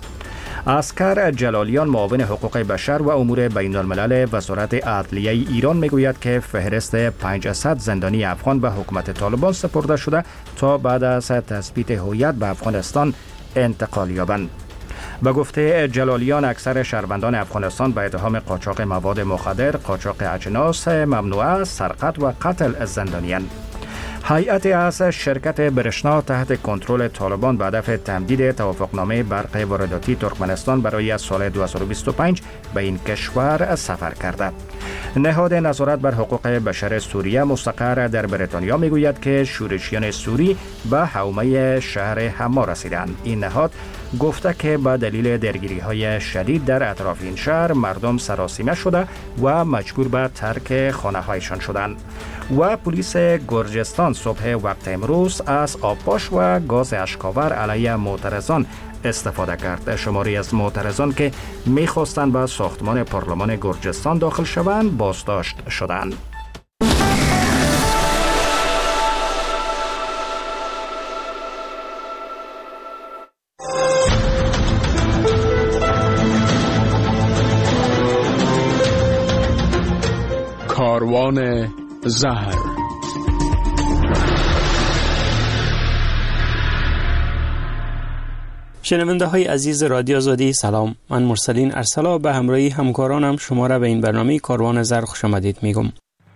اسکر جلالیان معاون حقوق بشر و امور بین الملل وزارت عدلیه ایران میگوید که فهرست پانصد زندانی افغان به حکومت طالبان سپرده شده تا بعد از تثبیت هویت به افغانستان انتقال یابند. به گفته جلالیان اکثر شهروندان افغانستان به اتهام قاچاق مواد مخدر، قاچاق اجناس ممنوعه، سرقت و قتل زندانی‌اند. هیئت از شرکت برشنا تحت کنترل طالبان به هدف تمدید توافقنامه برق وارداتی ترکمنستان برای سال دو هزار و بیست و پنج به این کشور سفر کرده. نهاد نظارت بر حقوق بشر سوریه مستقر در بریتانیا میگوید که شورشیان سوری به حومه شهر حما رسیدند. این نهاد گفته که به دلیل درگیری‌های شدید در اطراف این شهر مردم سراسیمه شده و مجبور به ترک خانه‌هایشان شدند. و پلیس گرجستان صبح وقت امروز از آبپاش و گاز اشکاور علیه معترضان استفاده کرد. شماری از معترضان که می‌خواستند به ساختمان پارلمان گرجستان داخل شوند بازداشت شدند. کاروان زهر. شنونده های عزیز رادیو آزادی سلام. من مرسلین ارسلا به همراهی همکارانم شما را به این برنامه کاروان زهر خوش آمدید میگم.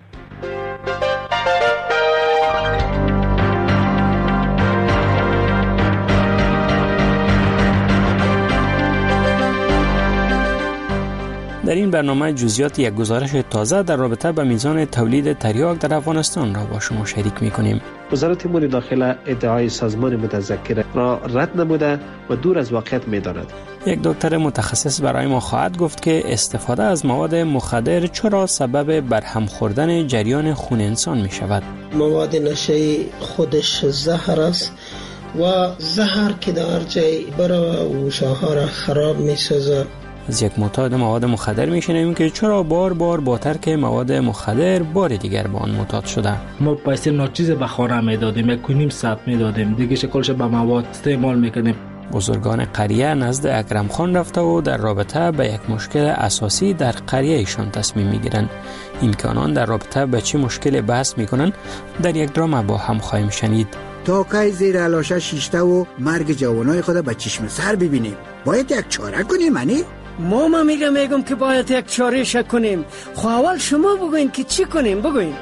در این برنامه جزئیات یک گزارش تازه در رابطه با میزان تولید تریاک در افغانستان را با شما شریک می‌کنیم. وزارت امور داخله ادعای سازمان متذکر را رد نموده و دور از واقعیت می‌داند. یک دکتر متخصص برای ما خواهد گفت که استفاده از مواد مخدر چرا سبب برهم خوردن جریان خون انسان می‌شود. مواد نشه‌ای خودش زهر است و زهر که در جای برای گوشه‌ها را خراب می‌سازد. از یک معتاد مواد مخدر میشنویم که چرا بار بار با ترک مواد مخدر بار دیگر با آن معتاد شده. ما پیسه ناچیز به خانه میدادیم، یک کنیم ساعت میدادیم، دیگه شکلش به مواد استعمال میکنیم. بزرگان قریه نزد اکرم خان رفته و در رابطه به یک مشکل اساسی در قریه ایشان تصمیم میگیرند. این که آنان در رابطه به چه مشکل بحث میکنن در یک درام با هم خواهیم شنید. تا که زیر علاشه شیشته و مرگ جوانای خود به چشم سر ببینیم، باید یک چاره کنیم. منی ما ما میگم میگم که باید یک چاره شک کنیم. خب اول شما بگوین که چی کنیم. بگوین.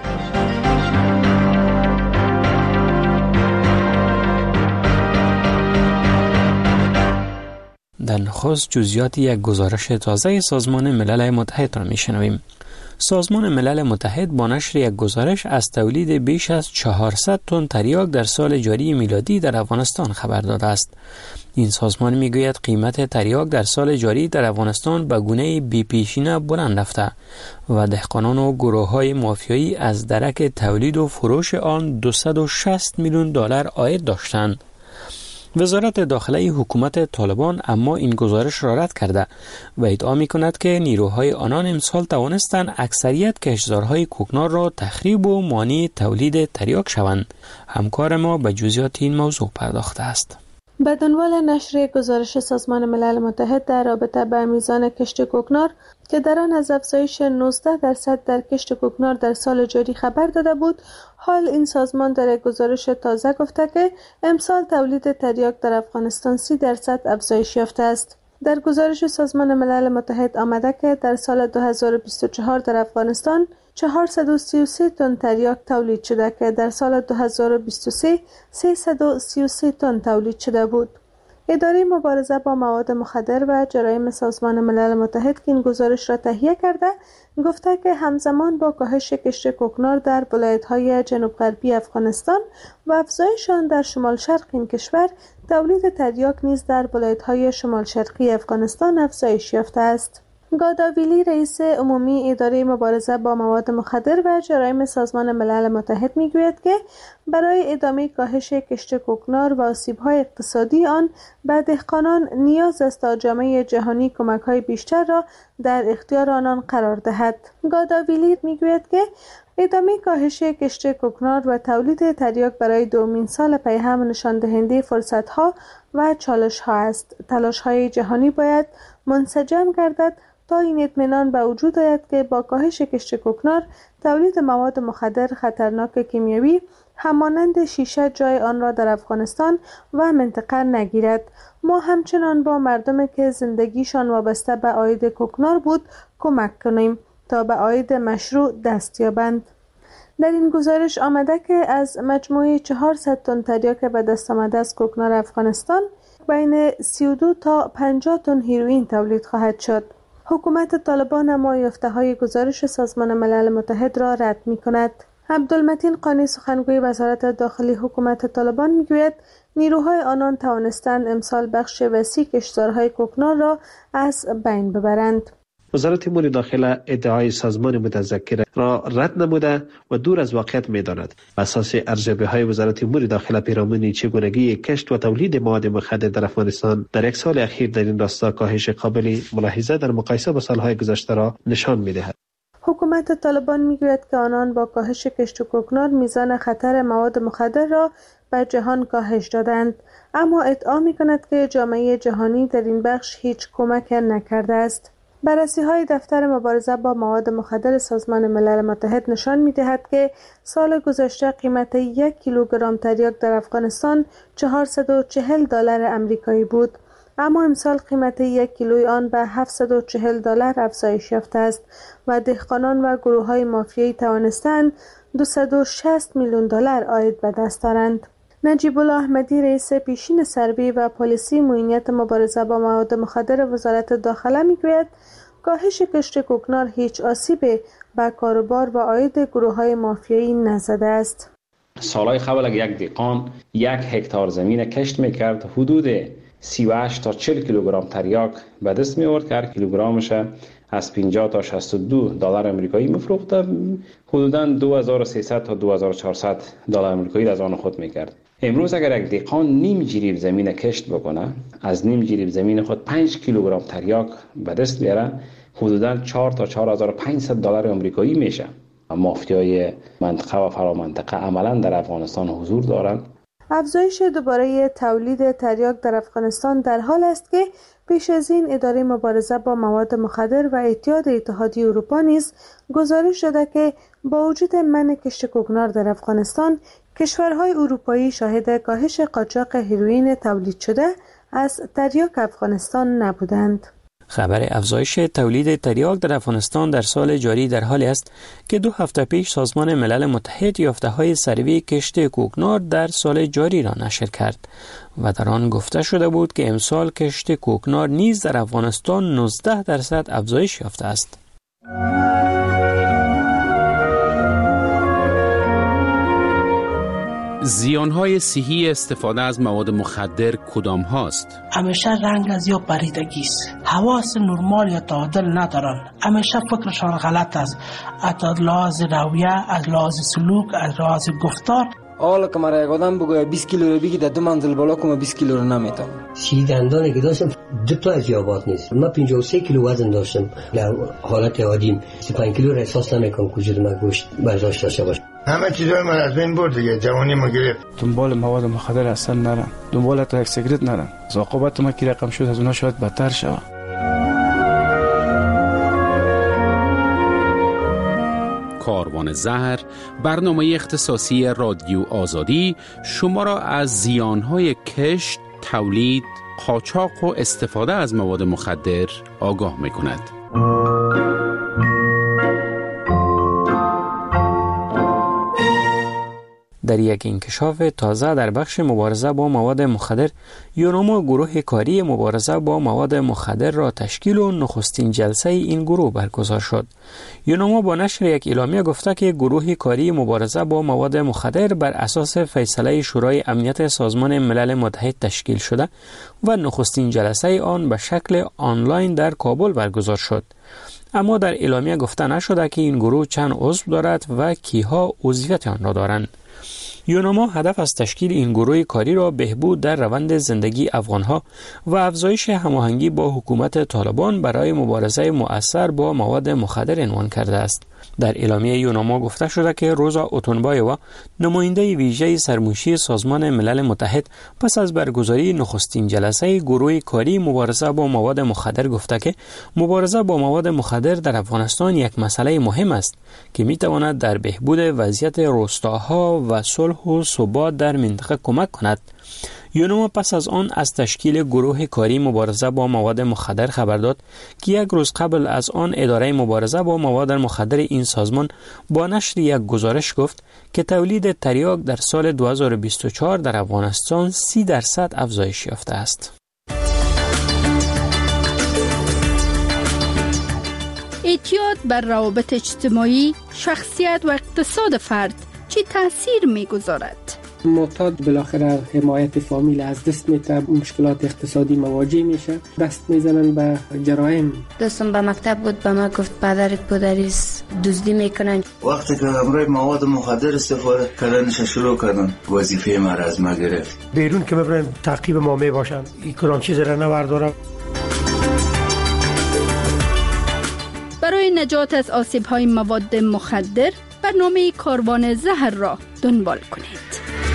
در نخست جزئیات یک گزارش تازه سازمان ملل متحد را میشنویم. سازمان ملل متحد با نشر یک گزارش از تولید بیش از چهارصد تن تریاک در سال جاری میلادی در افغانستان خبر داده است. این سازمان میگوید قیمت تریاک در سال جاری در افغانستان به گونه بی پیشینه بلند رفته و دهقانان و گروه‌های مافیایی از درک تولید و فروش آن دویست و شصت میلیون دلار عاید داشتند. وزارت داخله حکومت طالبان اما این گزارش را رد کرده و ادعا می‌کند که نیروهای آنان امسال توانستند اکثریت کشتزارهای کوکنار را تخریب و مانع تولید تریاک شوند. همکار ما به جزئیات این موضوع پرداخته است. به دنبال نشر گزارش سازمان ملل متحد در رابطه با میزان کشت کوکنار که در آن از افزایش نوزده درصد در کشت کوکنار در سال جاری خبر داده بود، حال این سازمان در یک گزارش تازه گفته که امسال تولید تریاک در افغانستان سی درصد افزایش یافته است. در گزارش سازمان ملل متحد آمده که در سال دو هزار و بیست و چهار در افغانستان چهارصد و سی و سه تن تریاک تولید شده که در سال دو هزار و بیست و سه سیصد و سی و سه تن تولید شده بود. اداره مبارزه با مواد مخدر و جرایم سازمان ملل متحد که این گزارش را تهیه کرده گفته که همزمان با کاهش کشت کوکنار در ولایت‌های جنوب غربی افغانستان و افزایش آن در شمال شرق این کشور، تولید تریاک نیز در ولایت‌های شمال شرقی افغانستان افزایش یافته است. گاداویلی رئیس عمومی اداره مبارزه با مواد مخدر و جرایم سازمان ملل متحد میگوید که برای ادامه کاهش کشت کوکنار و آسیب‌های اقتصادی آن به دهقانان نیاز است تا جامعه جهانی کمک‌های بیشتر را در اختیار آنان قرار دهد. گاداویلی میگوید که ادامه کاهش کشت کوکنار و تولید تریاک برای دومین سال پی هم نشان دهنده فرصت‌ها و چالش‌ها است. تلاش‌های جهانی باید منسجم گردد تا این اطمینان به وجود آید که با کاهش کشت کوکنار تولید مواد مخدر خطرناک کیمیایی همانند شیشه جای آن را در افغانستان و منطقه نگیرد. ما همچنان با مردمی که زندگیشان وابسته به عاید کوکنار بود کمک کنیم تا به عاید مشروع دست یابند. در این گزارش آمده که از مجموعه چهارصد تن تریاک به دست آمده از کوکنار افغانستان بین سی و دو تا پنجاه تن هیروئین تولید خواهد شد. حکومت طالبان اما یافته‌های گزارش سازمان ملل متحد را رد می‌کند. عبدالمتین قانی سخنگوی وزارت داخلی حکومت طالبان میگوید نیروهای آنان توانستند امسال بخش وسیع کشتزارهای کوکنار را از بین ببرند. وزارت امور داخله ادعای سازمان متذکر را رد نموده و دور از واقعیت می‌داند. اساس ارزیابی‌های وزارت امور داخله پیرامون چگونگی کشت و تولید مواد مخدر در افغانستان در یک سال اخیر در این راستا کاهش قابل ملاحظه در مقایسه با سالهای گذشته را نشان می‌دهد. حکومت طالبان میگوید که آنان با کاهش کشت کوکنار میزان خطر مواد مخدر را به جهان کاهش دادند، اما ادعا می‌کند که جامعه جهانی در این بخش هیچ کمک نکرده است. بررسی‌های دفتر مبارزه با مواد مخدر سازمان ملل متحد نشان می‌دهد که سال گذشته قیمت یک کیلوگرم تریاک در افغانستان چهارصد و چهل دلار آمریکایی بود، اما امسال قیمت یک کیلوی آن به هفتصد و چهل دلار افزایش یافته است و دهقانان و گروه‌های مافیایی توانستند دویست و شصت میلیون دلار عاید به دست آورند. نجیب الله احمدی رئیس پیشین سروی و پالیسی معینیت مبارزه با مواد مخدر وزارت داخله میگوید کاهش کشت کوکنار هیچ آسیبی به کاروبار و عاید گروه‌های مافیایی نزده است. سالهای قبل اگر یک دهقان یک هکتار زمین کشت میکرد حدود سی و هشت تا چهل کیلوگرم تریاک به دست می آورد که هر کیلوگرمش از پنجاه تا شصت و دو دلار آمریکایی می‌فروخت، حدوداً دو هزار و سیصد تا دو هزار و چهارصد دلار آمریکایی از آن خود می‌کرد. امروز اگر یک دهقان نیم جریب زمین کشت بکنه، از نیم جریب زمین خود پنج کیلوگرم تریاک به دست بیاره، حدوداً چهار تا چهار هزار و پانصد دلار آمریکایی میشه. مافیای منطقه و فرامنطقه عملاً در افغانستان حضور دارند. افزایش دوباره تولید تریاک در افغانستان در حال است که پیش از این اداره مبارزه با مواد مخدر و اتحاد اتحادیه اروپا نیز گزارش داده که با وجود منع کشت کوکنار در افغانستان، کشورهای اروپایی شاهد کاهش قاچاق هیروئین تولید شده از تریاک افغانستان نبودند. خبر افزایش تولید تریاک در افغانستان در سال جاری در حالی است که دو هفته پیش سازمان ملل متحد یافته‌های سروی کشت کوکنار در سال جاری را نشر کرد و در آن گفته شده بود که امسال کشت کوکنار نیز در افغانستان نوزده درصد افزایش یافته است. زیانهای صحی استفاده از مواد مخدر کدام هاست؟ همیشه رنگ از یا پریدگی است. حواس نرمال یا تعادل ندارن. همیشه فکرشان غلط است. از لحاظ رویه، از لحاظ سلوک، از لحاظ گفتار. حالا که مرا یک آدم بگوید بیست کیلو رو بگی در دو منزل بالا کنم بیست کیلو رو نمیتونم. سی دندانی که داشتم دو تا از یابات نیست. من پنجاه و سه کیلو وزن داشتم. در حالت عادیم سی و پنج کیلو رو احساس نمیکنم که وجود من گوشت برداشت داشته باشه. همه چیزای من از بین برد دیگه. جوانی ما گرفت. دنبال مواد مخدر اصلا نرم. دنبال تا یک سیگرت نرم. از عاقبت ما که رقم شد از اونها شاید بدتر شود. کاروان زهر، برنامه اختصاصی رادیو آزادی شما را از زیانهای کشت، تولید، قاچاق و استفاده از مواد مخدر آگاه می‌کند. در یک انکشاف تازه در بخش مبارزه با مواد مخدر، یونوما گروه کاری مبارزه با مواد مخدر را تشکیل و نخستین جلسه این گروه برگزار شد. یونوما با نشر یک اعلامیه گفته که گروه کاری مبارزه با مواد مخدر بر اساس فیصله شورای امنیت سازمان ملل متحد تشکیل شده و نخستین جلسه آن به شکل آنلاین در کابل برگزار شد. اما در اعلامیه گفته نشده که این گروه چند عضو دارد و کیها عضویت آن را دارند. یونوما هدف از تشکیل این گروه کاری را بهبود در روند زندگی افغانها و افزایش هماهنگی با حکومت طالبان برای مبارزه مؤثر با مواد مخدر عنوان کرده است. در اعلامیه یونوما گفته شده که روزا اوتونبایووا، نماینده ویژه سرمنشی سازمان ملل متحد، پس از برگزاری نخستین جلسه گروه کاری مبارزه با مواد مخدر گفته که مبارزه با مواد مخدر در افغانستان یک مسئله مهم است که می تواند در بهبود وضعیت روستاها و صلح و ثبات در منطقه کمک کند. یونوما پس از آن از تشکیل گروه کاری مبارزه با مواد مخدر خبر داد که یک روز قبل از آن اداره مبارزه با مواد مخدر این سازمان با نشر یک گزارش گفت که تولید تریاک در سال دو هزار و بیست و چهار در افغانستان سی درصد افزایش یافته است. اعتیاد بر روابط اجتماعی، شخصیت و اقتصاد فرد چی تأثیر می‌گذارد؟ معتاد بالاخره حمایت فامیل از دست میده، مشکلات اقتصادی مواجه میشه، دست میزنن به جرایم. دوستم به مکتب بود، به ما گفت پدرت پدریست دزدی میکنن. وقتی که امروی مواد مخدر استفاده کردنش شروع کردن، وظیفه ما را از ما گرفت. بیرون که ببرن تعقیب ما می باشن، این کدام چیز را نبردارم. برای نجات از آسیب‌های مواد مخدر، برنامه کاروان زهر را دنبال کنید.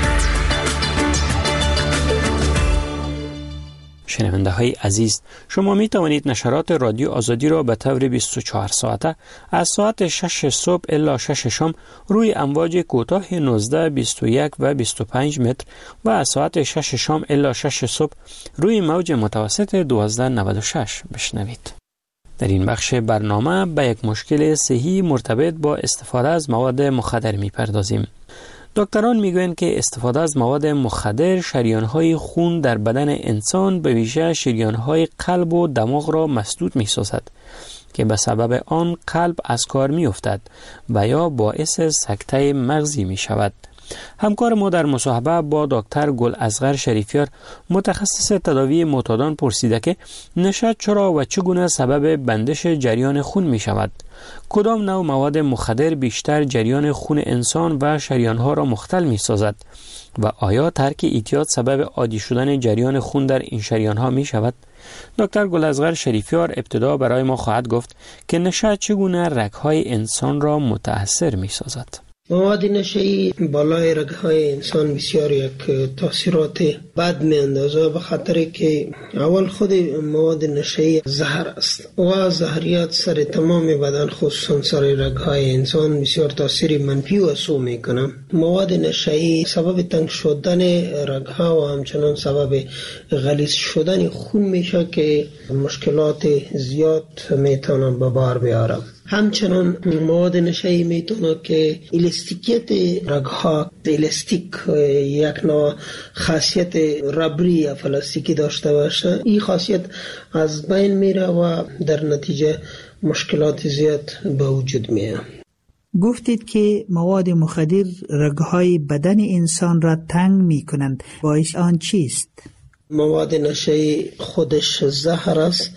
شنونده های عزیز، شما می توانید نشرات رادیو آزادی را به طور بیست و چهار ساعته از ساعت شش صبح الی شش شام روی امواج کوتاه نوزده، بیست و یک و بیست و پنج متر و از ساعت شش شام الی شش صبح روی موج متوسط دوازده نود و شش بشنوید. در این بخش برنامه به یک مشکل صحی مرتبط با استفاده از مواد مخدر می پردازیم. دکتران میگویند که استفاده از مواد مخدر شریان‌های خون در بدن انسان به ویژه شریان‌های قلب و دماغ را مسدود می‌سازد که به سبب آن قلب از کار می‌افتد و یا باعث سکته مغزی می‌شود. همکار ما در مصاحبه با دکتر گلاصغر شریفیار، متخصص تداوی معتادان، پرسیده که نشه چرا و چگونه سبب بندش جریان خون می شود؟ کدام نوع مواد مخدر بیشتر جریان خون انسان و شریانها را مختل می سازد؟ و آیا ترک اعتیاد سبب عادی شدن جریان خون در این شریانها می شود؟ دکتر گلاصغر شریفیار ابتدا برای ما خواهد گفت که نشه چگونه رگ‌های انسان را متأثر می سازد. مواد نشئی بالای رگ‌های انسان بسیار یک تاثیرات بد می‌اندازه، به خاطر که اول خود مواد نشئی زهر است و زهریات سر تمام بدن خصوصا سر رگ‌های انسان بسیار تاثیر منفی و سو می‌کنه. مواد نشئی سبب تنگ شدن رگ‌ها و همچنان سبب غلیظ شدن خون میشه که مشکلات زیاد میتونه به بار بیاره. همچنان مواد نشئی میتونه که الاستیکیت رگ‌ها، الاستیک یک نوع خاصیت ربری یا پلاستیکی داشته باشه، این خاصیت از بین میره و در نتیجه مشکلات زیاد به وجود میاد. گفتید که مواد مخدر رگهای بدن انسان را تنگ می کنند. باعث آن چیست؟ مواد نشه‌ای خودش زهر است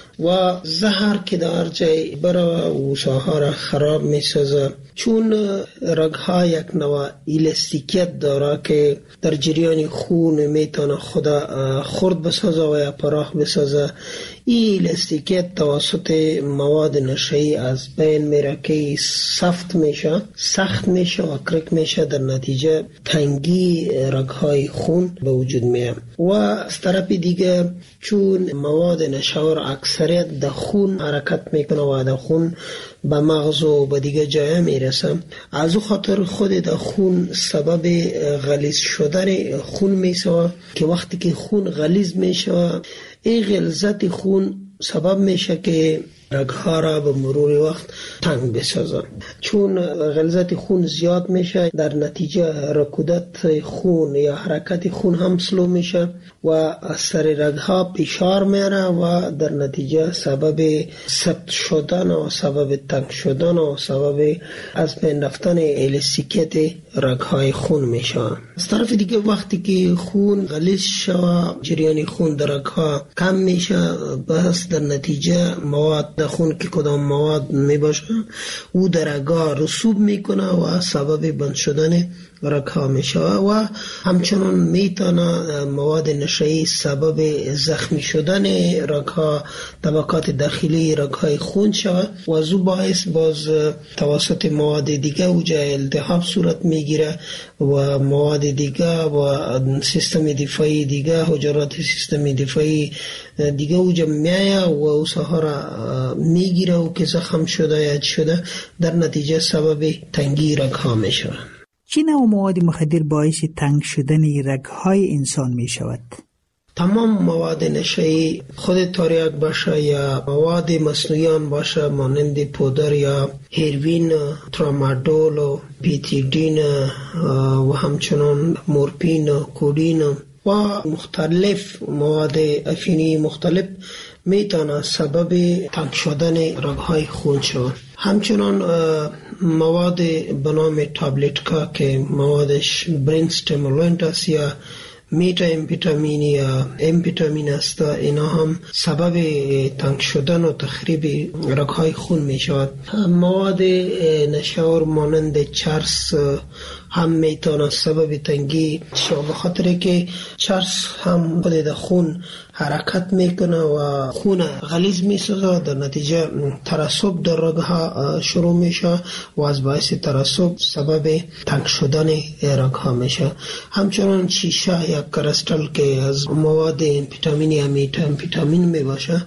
و زهر که در جای برای وشاها را خراب می سازه، چون رگها یک نوع ایلاستیکیت داره که در جریان خون میتونه خدا خرد بسازه و یا پراخ بسازه. این ایلاستیکیت توسط مواد نشه‌ای از بین میره که سفت میشه، سخت میشه و کرک میشه، در نتیجه تنگی رگهای خون به وجود میاد. و از طرف دیگه چون مواد نشه‌آور اکثریت در خون حرکت میکنه و در خون به مغز و به دیگه جای میرسه، از او خاطر خود در خون سبب غلیظ شدن خون میشه که وقتی که خون غلیظ میشه، این غلظت خون سبب میشه که رگها را به مرور وقت تنگ بسازه. چون غلظت خون زیاد میشه، در نتیجه رکودت خون یا حرکت خون هم سلو میشه و از سر رگها پیشار میره و در نتیجه سبب سفت شدن و سبب تنگ شدن و سبب از بین رفتن الاستیکیت رگهای خون میشه. از طرف دیگه وقتی که خون غلیظ شوه، جریان خون در رگها کم میشه، بس در نتیجه مواد در خون که کدام مواد میباشه او در رگها رسوب میکنه و سبب بند شدن رگها میشه و همچنان میتونه مواد نشه‌ای سبب زخمی شدن رگها، طبقات داخلی رگهای خون شود و از او باعث باز توسط مواد دیگه اوجا التهاب صورت میگیره و مواد دیگه و سیستم دفاعی دیگه، حجرات سیستم دفاعی دیگه اوجا میایه و اوسها را میگیره و که زخم شده یا شده، در نتیجه سبب تنگی رگها میشه. چی نوع مواد مخدر باعث تنگ شدن رگهای انسان می شود؟ تمام مواد نشه‌ای، خود تریاک باشه یا مواد مصنوعی باشه مانند پودر یا هیروین، ترامادول و پیتیدین و همچنان مورفین، کودین و مختلف مواد افینی مختلف میتونه سبب تنگ شدن رگهای خون شود. همچنان مواد به نام تابلتکا که موادش برین استیمولانت است یا میتا امفیتامین یا امفیتامین است، اینا هم سبب تنگ شدن و تخریب رگهای خون می شود. مواد نشه‌آور مانند چرس هم میتونه سبب تنگی شود، بخاطر که چرس هم خود در خون حرکت میکنه و خون غلیظ میسازه، در نتیجه ترسب در رگها شروع میشه و از باعث ترسب سبب تنگ شدن رگها میشه. همچنان شیشه یا کرستل که از مواد امفیتامین یا میتا امفیتامین میباشه،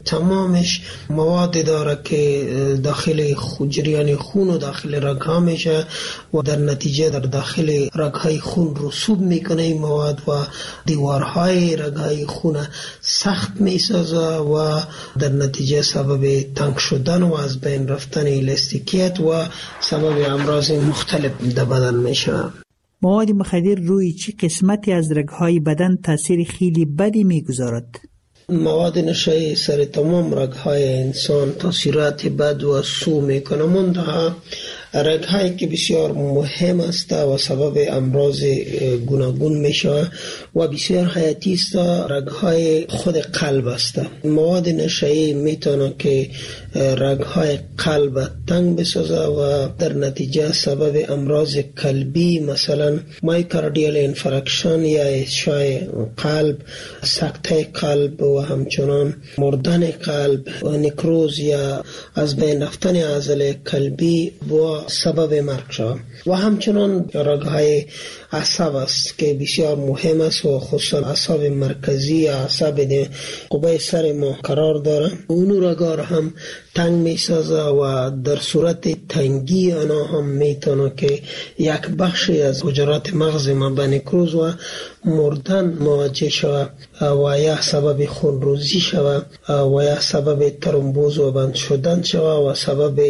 تمامش مواد داره که داخل جریان خون و داخل رگها میشه و در نتیجه در داخل رگهای خون رسوب میکنه این مواد و دیوارهای رگهای خون سخت میسازه و در نتیجه سبب تنگ شدن و از بین رفتن الاستیکیت و سبب امراض مختلف در بدن میشه. مواد مخدر روی چه قسمتی از رگهای بدن تاثیر خیلی بدی میگذارد؟ مواد نشه‌ای سر تمام رگهای انسان تاثیرات بد و سو میکنه، منتها رگهایی که بسیار مهم است و سبب امراض گوناگون میشه و بسیار حیاتی است، رگهای خود قلب است. مواد نشه‌ای میتونه که رگهای قلب تنگ بسازه و در نتیجه سبب امراض قلبی مثلا مایوکاردیال انفارکشن یا اشعاع قلب، سکته قلب و همچنان مردن قلب و نکروز یا از بین رفتن عضله قلبی و سبب مرگ شود. و همچنان رگهای اعصاب است که بسیار مهم است و خصوصا اعصاب مرکزی یا اعصاب قبه سر ما قرار داره، اون رگها را هم تنگ می سازه و در صورت تنگی آنها هم میتونه که یک بخشی از حجرات مغز ما به نکروز و مردن مواجه شود و یا سبب خونریزی شود و یا سبب ترومبوز و بند شدن شود و سبب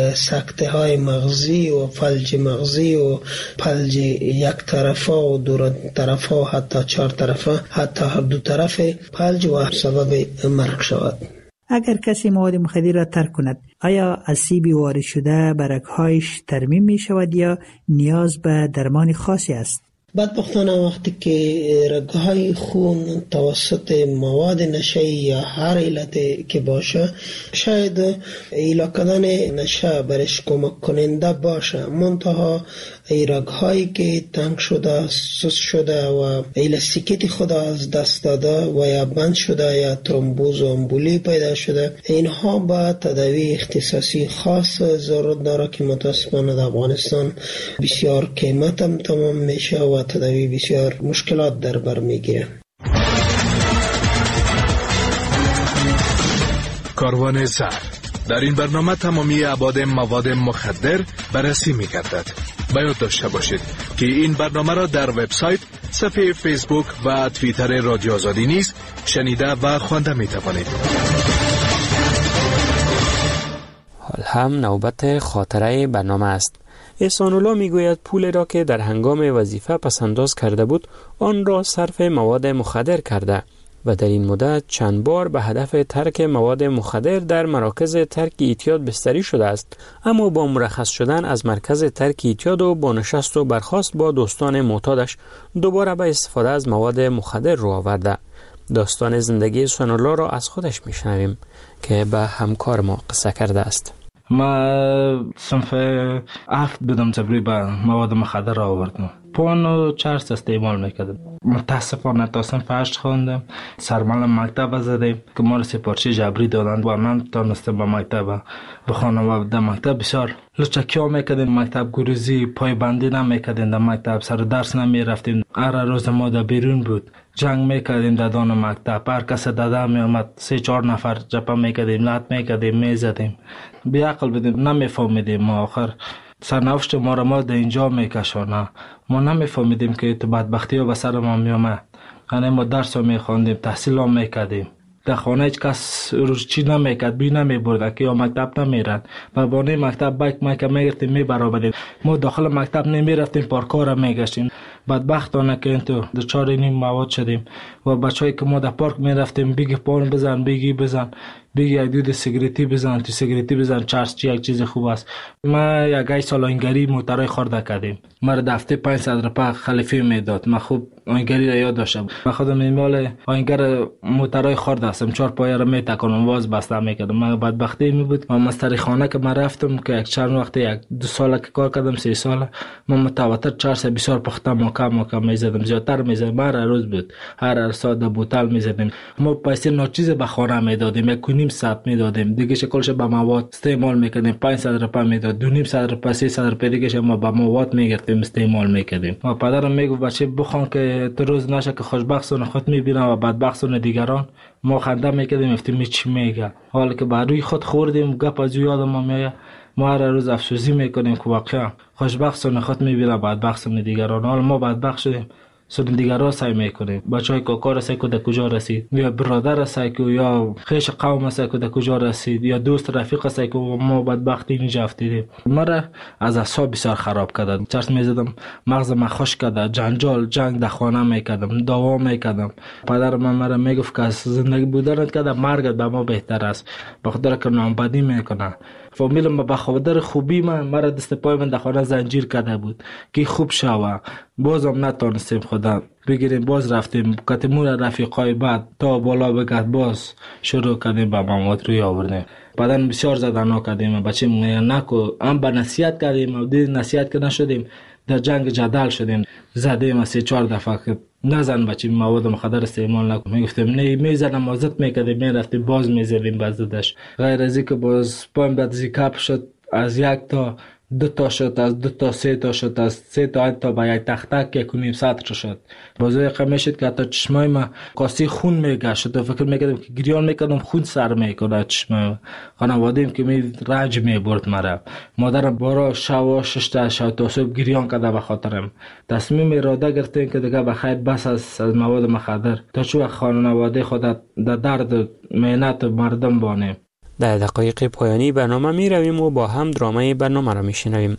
سکته های مغزی و فلج مغزی و فلج یک طرفه و دو طرفه و حتی چهار طرفه، حتی هر دو طرف فلج و سبب مرگ شود. اگر کسی مواد مخدر را ترک کند، آیا از سیب وارد شده به رگ‌هایش ترمیم می شود یا نیاز به درمان خاصی است؟ بدبختانه وقتی که رگ‌های خون توسط مواد نشه‌ای یا هر علت که باشه، شاید ایلا کردن نشه برش کمک کننده باشه، منتها ای رگ‌هایی که تنگ شده، سوس شده و الاستیکیت خود از دست داده و یا بند شده یا ترومبوز و امبولی پیدا شده، اینها با تداوی اختصاصی خاص ضرورت داره که متاسفانه در افغانستان بسیار قیمت هم تمام میشه و تداوی بسیار مشکلات در بر میگیره. کاروان زهر. در این برنامه تمامی ابعاد مواد مخدر بررسی می‌گردد. باید داشته باشید که این برنامه را در وبسایت، صفحه فیسبوک و توییتر رادیو آزادی نیز شنیده و خوانده می‌توانید. حال هم نوبت خاطره برنامه است. احسان الله میگوید پول را که در هنگام وظیفه پسنداز کرده بود آن را صرف مواد مخدر کرده و در این مدت چند بار به هدف ترک مواد مخدر در مراکز ترک اعتیاد بستری شده است، اما با مرخص شدن از مرکز ترک اعتیاد و با نشست و برخاست با دوستان معتادش دوباره به استفاده از مواد مخدر رو آورده. داستان زندگی احسان الله را از خودش میشنویم که به همکار ما قصه کرده است. ما صنف هفت بودم تبری به مواد مخدر را آوردم. پون و چرس استعمال میکردم. متاسفانه تا صنف هشت خوندم. سرمال مکتب زدیم که ما را سپارچی جبری دادند و من تانستم به مکتب بخوانم و در مکتب بسیار لچکی ها میکردیم. مکتب گروزی پای بندی نمیکردیم. در مکتب سر درس نمیرفتیم. هر روز ما در بیرون بود. جنگ میکردیم در دان مکتب. هر کس داده میامد سه چهار نفر جپا میکردیم، لط میکردیم، میزدیم. بی عقل بودیم، نمیفهمیدیم. ما آخر سرنوشت ما را ما در اینجا میکشانه. ما نمیفهمیدیم که تو بدبختی ها به سر ما میامد. یعنی ما درس ها میخواندیم، تحصیل ها میکردیم. در خانه هیچ کس روز چی نمیکرد، بی نمیبرد که یا مکتب نمیرد. و بانه مکتب بایک مایک میگرفتیم میبرابدیم. ما داخل مکتب نمیرفتیم، پارکا را میگشتیم. بدبختانه که این تو دچار این مواد شدیم و بچه‌ای که ما در پارک میرفتیم بگی پان بزن، بگی بزن، بگی یک دود سیگریتی بزن، تو سیگریتی بزن، چرس چی یک چیز خوب است. ما یک ای سال آینگری موترای خورده کردیم. ما را دفته پانصد روپیه خلیفه میداد. من خوب آینگری را یاد داشتم. من خودم ایمال آینگر موترای خورده هستم. چهار پایه را میتکانم، واز بسته میکردم. من بدبختی می بود. من مستری خانه که من رفتم که یک چند وقت یک دو سال که کار کردم، سه سال من متواتر چرس بسیار پخته مکم مکم میزدم. زیادتر میزدم. هر روز بود. هر ساعت بوتل میزدیم. ما پیسه ناچیز به خانه میدادیم. یک نیم ساعت میدادیم. دیگه شکلش به مواد استعمال میکردیم. پانصد روپیه میداد. دو نیم صد روپیه، سیصد روپیه دیگه ما به مواد میگرفتیم، استعمال میکردیم. ما پدرم میگو بچه بخوان که تو روز نشه که خوشبختانه خود میبینن و بدبختانه دیگران. ما خنده میکردیم، افتیم چی میگه. حالا که بر روی خود خوردیم، گپ از یادم میاد. ما هر روز افسوسی میکنیم که واقعا خوشبختانه خود میبینن بدبختانه دیگران. حالا ما بدبخت شدیم، سر دیگر را سعی میکنیم. بچهای کاکا را سعی که در کجا رسید، یا برادر را سعی که، یا خیش قوم سعی که در کجا رسید، یا دوست رفیق سعی که ما بدبختی اینجا افتیدیم. ما را از اعصاب بسیار خراب کرد. چرس میزدم، مغز من خوش کرد. جنجال جنگ در خانه میکردم، دعوا میکردم. پدر من مرا میگفت که زندگی بودن که مرگ به ما بهتر است، به خاطر که نامبدی میکنه. فامیلم به خاطر خوبی من مرا دست پای من در خانه زنجیر کرده بود که خوب شوه. بازم نتونستیم خدا بگیریم. باز رفتیم کتمون رفیقای بعد تا بالا بگرد، باز شروع کردیم به مواد روی آوردیم. بدن بسیار زدن کردیم. بچه نکو هم به نصیحت کردیم و دید نصیحت که نشدیم، در جنگ جدل شدیم. زدیم سه چهار دفعه که نزن بچه مواد مخدر استعمال نکن. میگفتیم نه، میزنم مازت میکردیم، میرفتیم باز میزدیم بازدش. غیر از اینکه باز پایم بعد زیکاپ شد، از یک تا دو تا شد، از دو تا سه تا شد، از سه تا تا به یک تختک یک کنیم سطر شد. بازوی قمه شد که حتی چشمای ما قاسی خون میگشت و فکر میکردم که گریان میکردم خون سر میکنه چشمای ما. خانوادیم که می رنج میبرد مرا. مادرم بارا شوا ششته شو تا صبح گریان کرده به خاطرم. تصمیم اراده گرفتیم که دیگه بخیر بس از, از مواد مخدر تا چو خانواده خود در درد مهنت مردم بانیم. در دقایق پایانی برنامه می رویم و با هم درامه برنامه را می شنویم.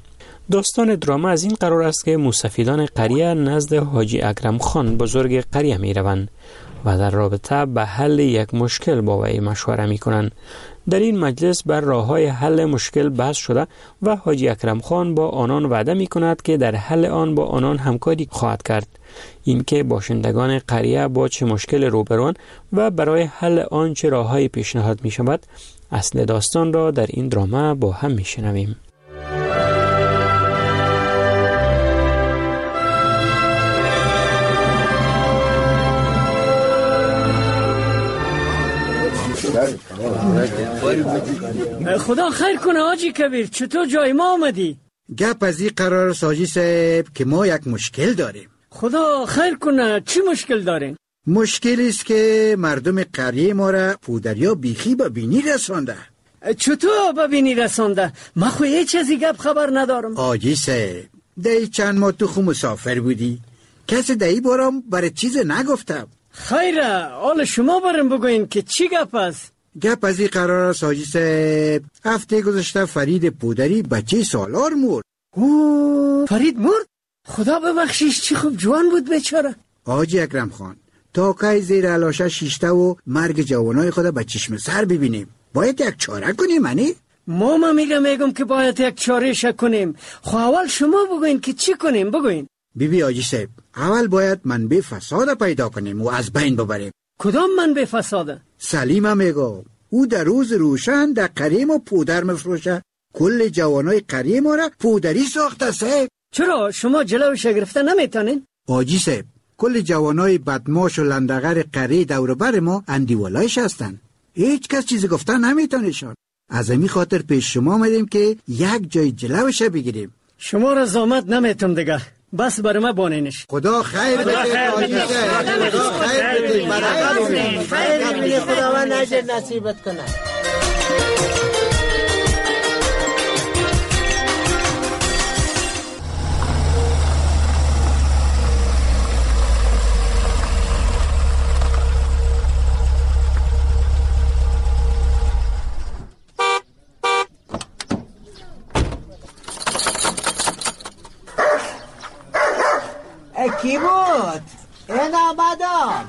داستان دراما از این قرار است که مستفیدان قریه نزد حاجی اکرم خان بزرگ قریه می روند و در رابطه به حل یک مشکل با وی مشوره می کنند. در این مجلس بر راه‌های حل مشکل بحث شده و حاجی اکرم خان با آنان وعده می کند که در حل آن با آنان همکاری خواهد کرد. اینکه باشندگان قریه با چه مشکل روبروان و برای حل آن چه راه‌های پیشنهاد می شود، اصل داستان را در این دراما با هم می شنویم. خدا خیر کنه حاجی کبیر، چطور جای ما آمدی؟ گپ از این قرار ساجی صاحب که ما یک مشکل داریم. خدا خیر کنه، چی مشکل دارین؟ مشکلی است که مردم قریه ما را پودریا بیخی به بینی رسانده. چطور به بینی رسانده؟ من خو هیچ از این گپ خبر ندارم. حاجی صاحب دی چند ماه تو خو مسافر بودی، کسی دی بارم برای چیز نگفتم. خیره، حال شما برم بگوین که چی گپ است؟ گپ از این قرار است حاجی صاحب، هفته گذشته فرید پودری بچه سالار مرد. اوه فرید مرد؟ خدا ببخشیش، چی خوب جوان بود بیچاره. حاجی اکرم خان تا کی زیر علاشه شیشته و مرگ جوانای خود به چشم سر ببینیم؟ باید یک چاره کنیم. منی ما ما میگم میگم که باید یک چاره ش کنیم. خب اول شما بگوین که چی کنیم. بگوین. بیبی حاجی صاحب، اول باید منبع فساد پیدا کنیم و از بین ببریم. کدام منبع فساد؟ سلیمه میگم، او در روز روشن در قریه ما پودر مفروشه. کل جوانای قریه ما را پودری ساخته صاحب. چرا شما جلوش گرفته نمیتونین؟ حاجی صاحب، کل جوانای بدماش و لندغر قریه دور بر ما اندیولایش هستن. هیچ کس چیزی گفته نمیتونشان. از همین خاطر پیش شما آمدیم که یک جای جلوش بگیریم. شما را زامت نمیتونم دیگه، بس بر ما بانینش. خدا خیر بده حاجی صاحب، خدا خیر بده، برکت بده، خیر بده، خداوند اجر نصیبت کنه. کی بود؟ این آمدم.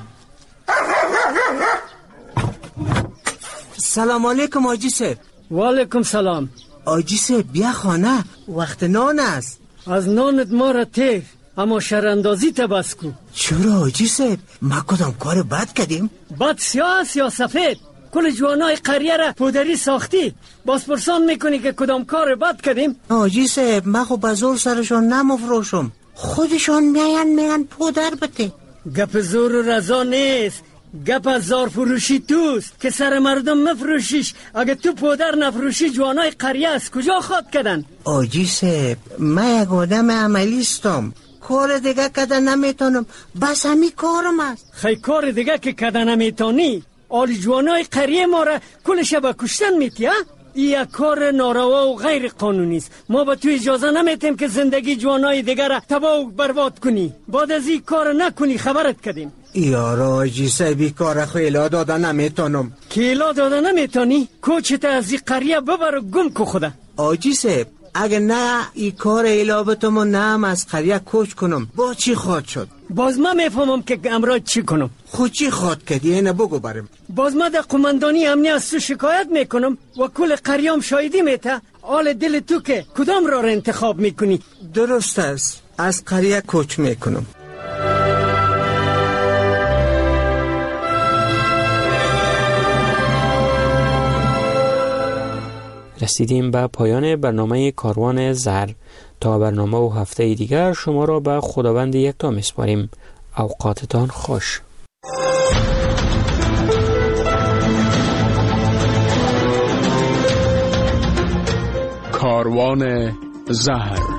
سلام علیکم حاجی صاحب. و علیکم سلام. حاجی صاحب بیا خانه، وقت نان است. از نانت ما را تیر، اما شراندازی تبس کو. چرا حاجی صاحب؟ ما کدام کار بد کردیم؟ بد سیاه است یا سفید؟ کل جوانای قریه را پودری ساختی، باز پرسان میکنی که کدام کار بد کردیم؟ حاجی صاحب ما خو بزور سرشان نمفروشم، خودشان میان میان پودر بده. گپ زور و رضا نیست، گپ از زار فروشی توست که سر مردم مفروشیش. اگه تو پودر نفروشی جوانای قریه از کجا خواد کردن؟ آجی صاحب من یک آدم عملیستم، کار دیگه کردن نمیتونم، بس همی کارم است. خیلی کار دیگه که کردن نمیتونی؟ آلی جوانای قریه ما را کل شب کشتن میتی ها؟ این یک کار ناروا و غیر قانونی است. ما به تو اجازه نمیتیم که زندگی جوانای دیگر را تباه و برباد کنی. بعد از این کار نکنی خبرت کردیم. یارا آجی صاحبی کار خیلا داده نمیتونم. کیلا داده نمیتونی؟ کوچت از این قریه ببر و گم کو خدا. آجی صاحب اگه نه این کار ایلابتم و نه از قریه کوچ کنم با چی خواد شد؟ باز ما میفهمم که امرای چی کنم. خود چی خواد کردی اینه بگو برم. باز ما در قماندانی امنی از تو شکایت میکنم و کل قریام شایدی میته. آل دل تو که کدام را را انتخاب میکنی؟ درست است، از قریه کوچ میکنم. رسیدیم به پایان برنامه کاروان زهر. تا برنامه و هفته دیگر شما را به خداوند یکتا میسپاریم. اوقاتتان خوش. کاروان زهر.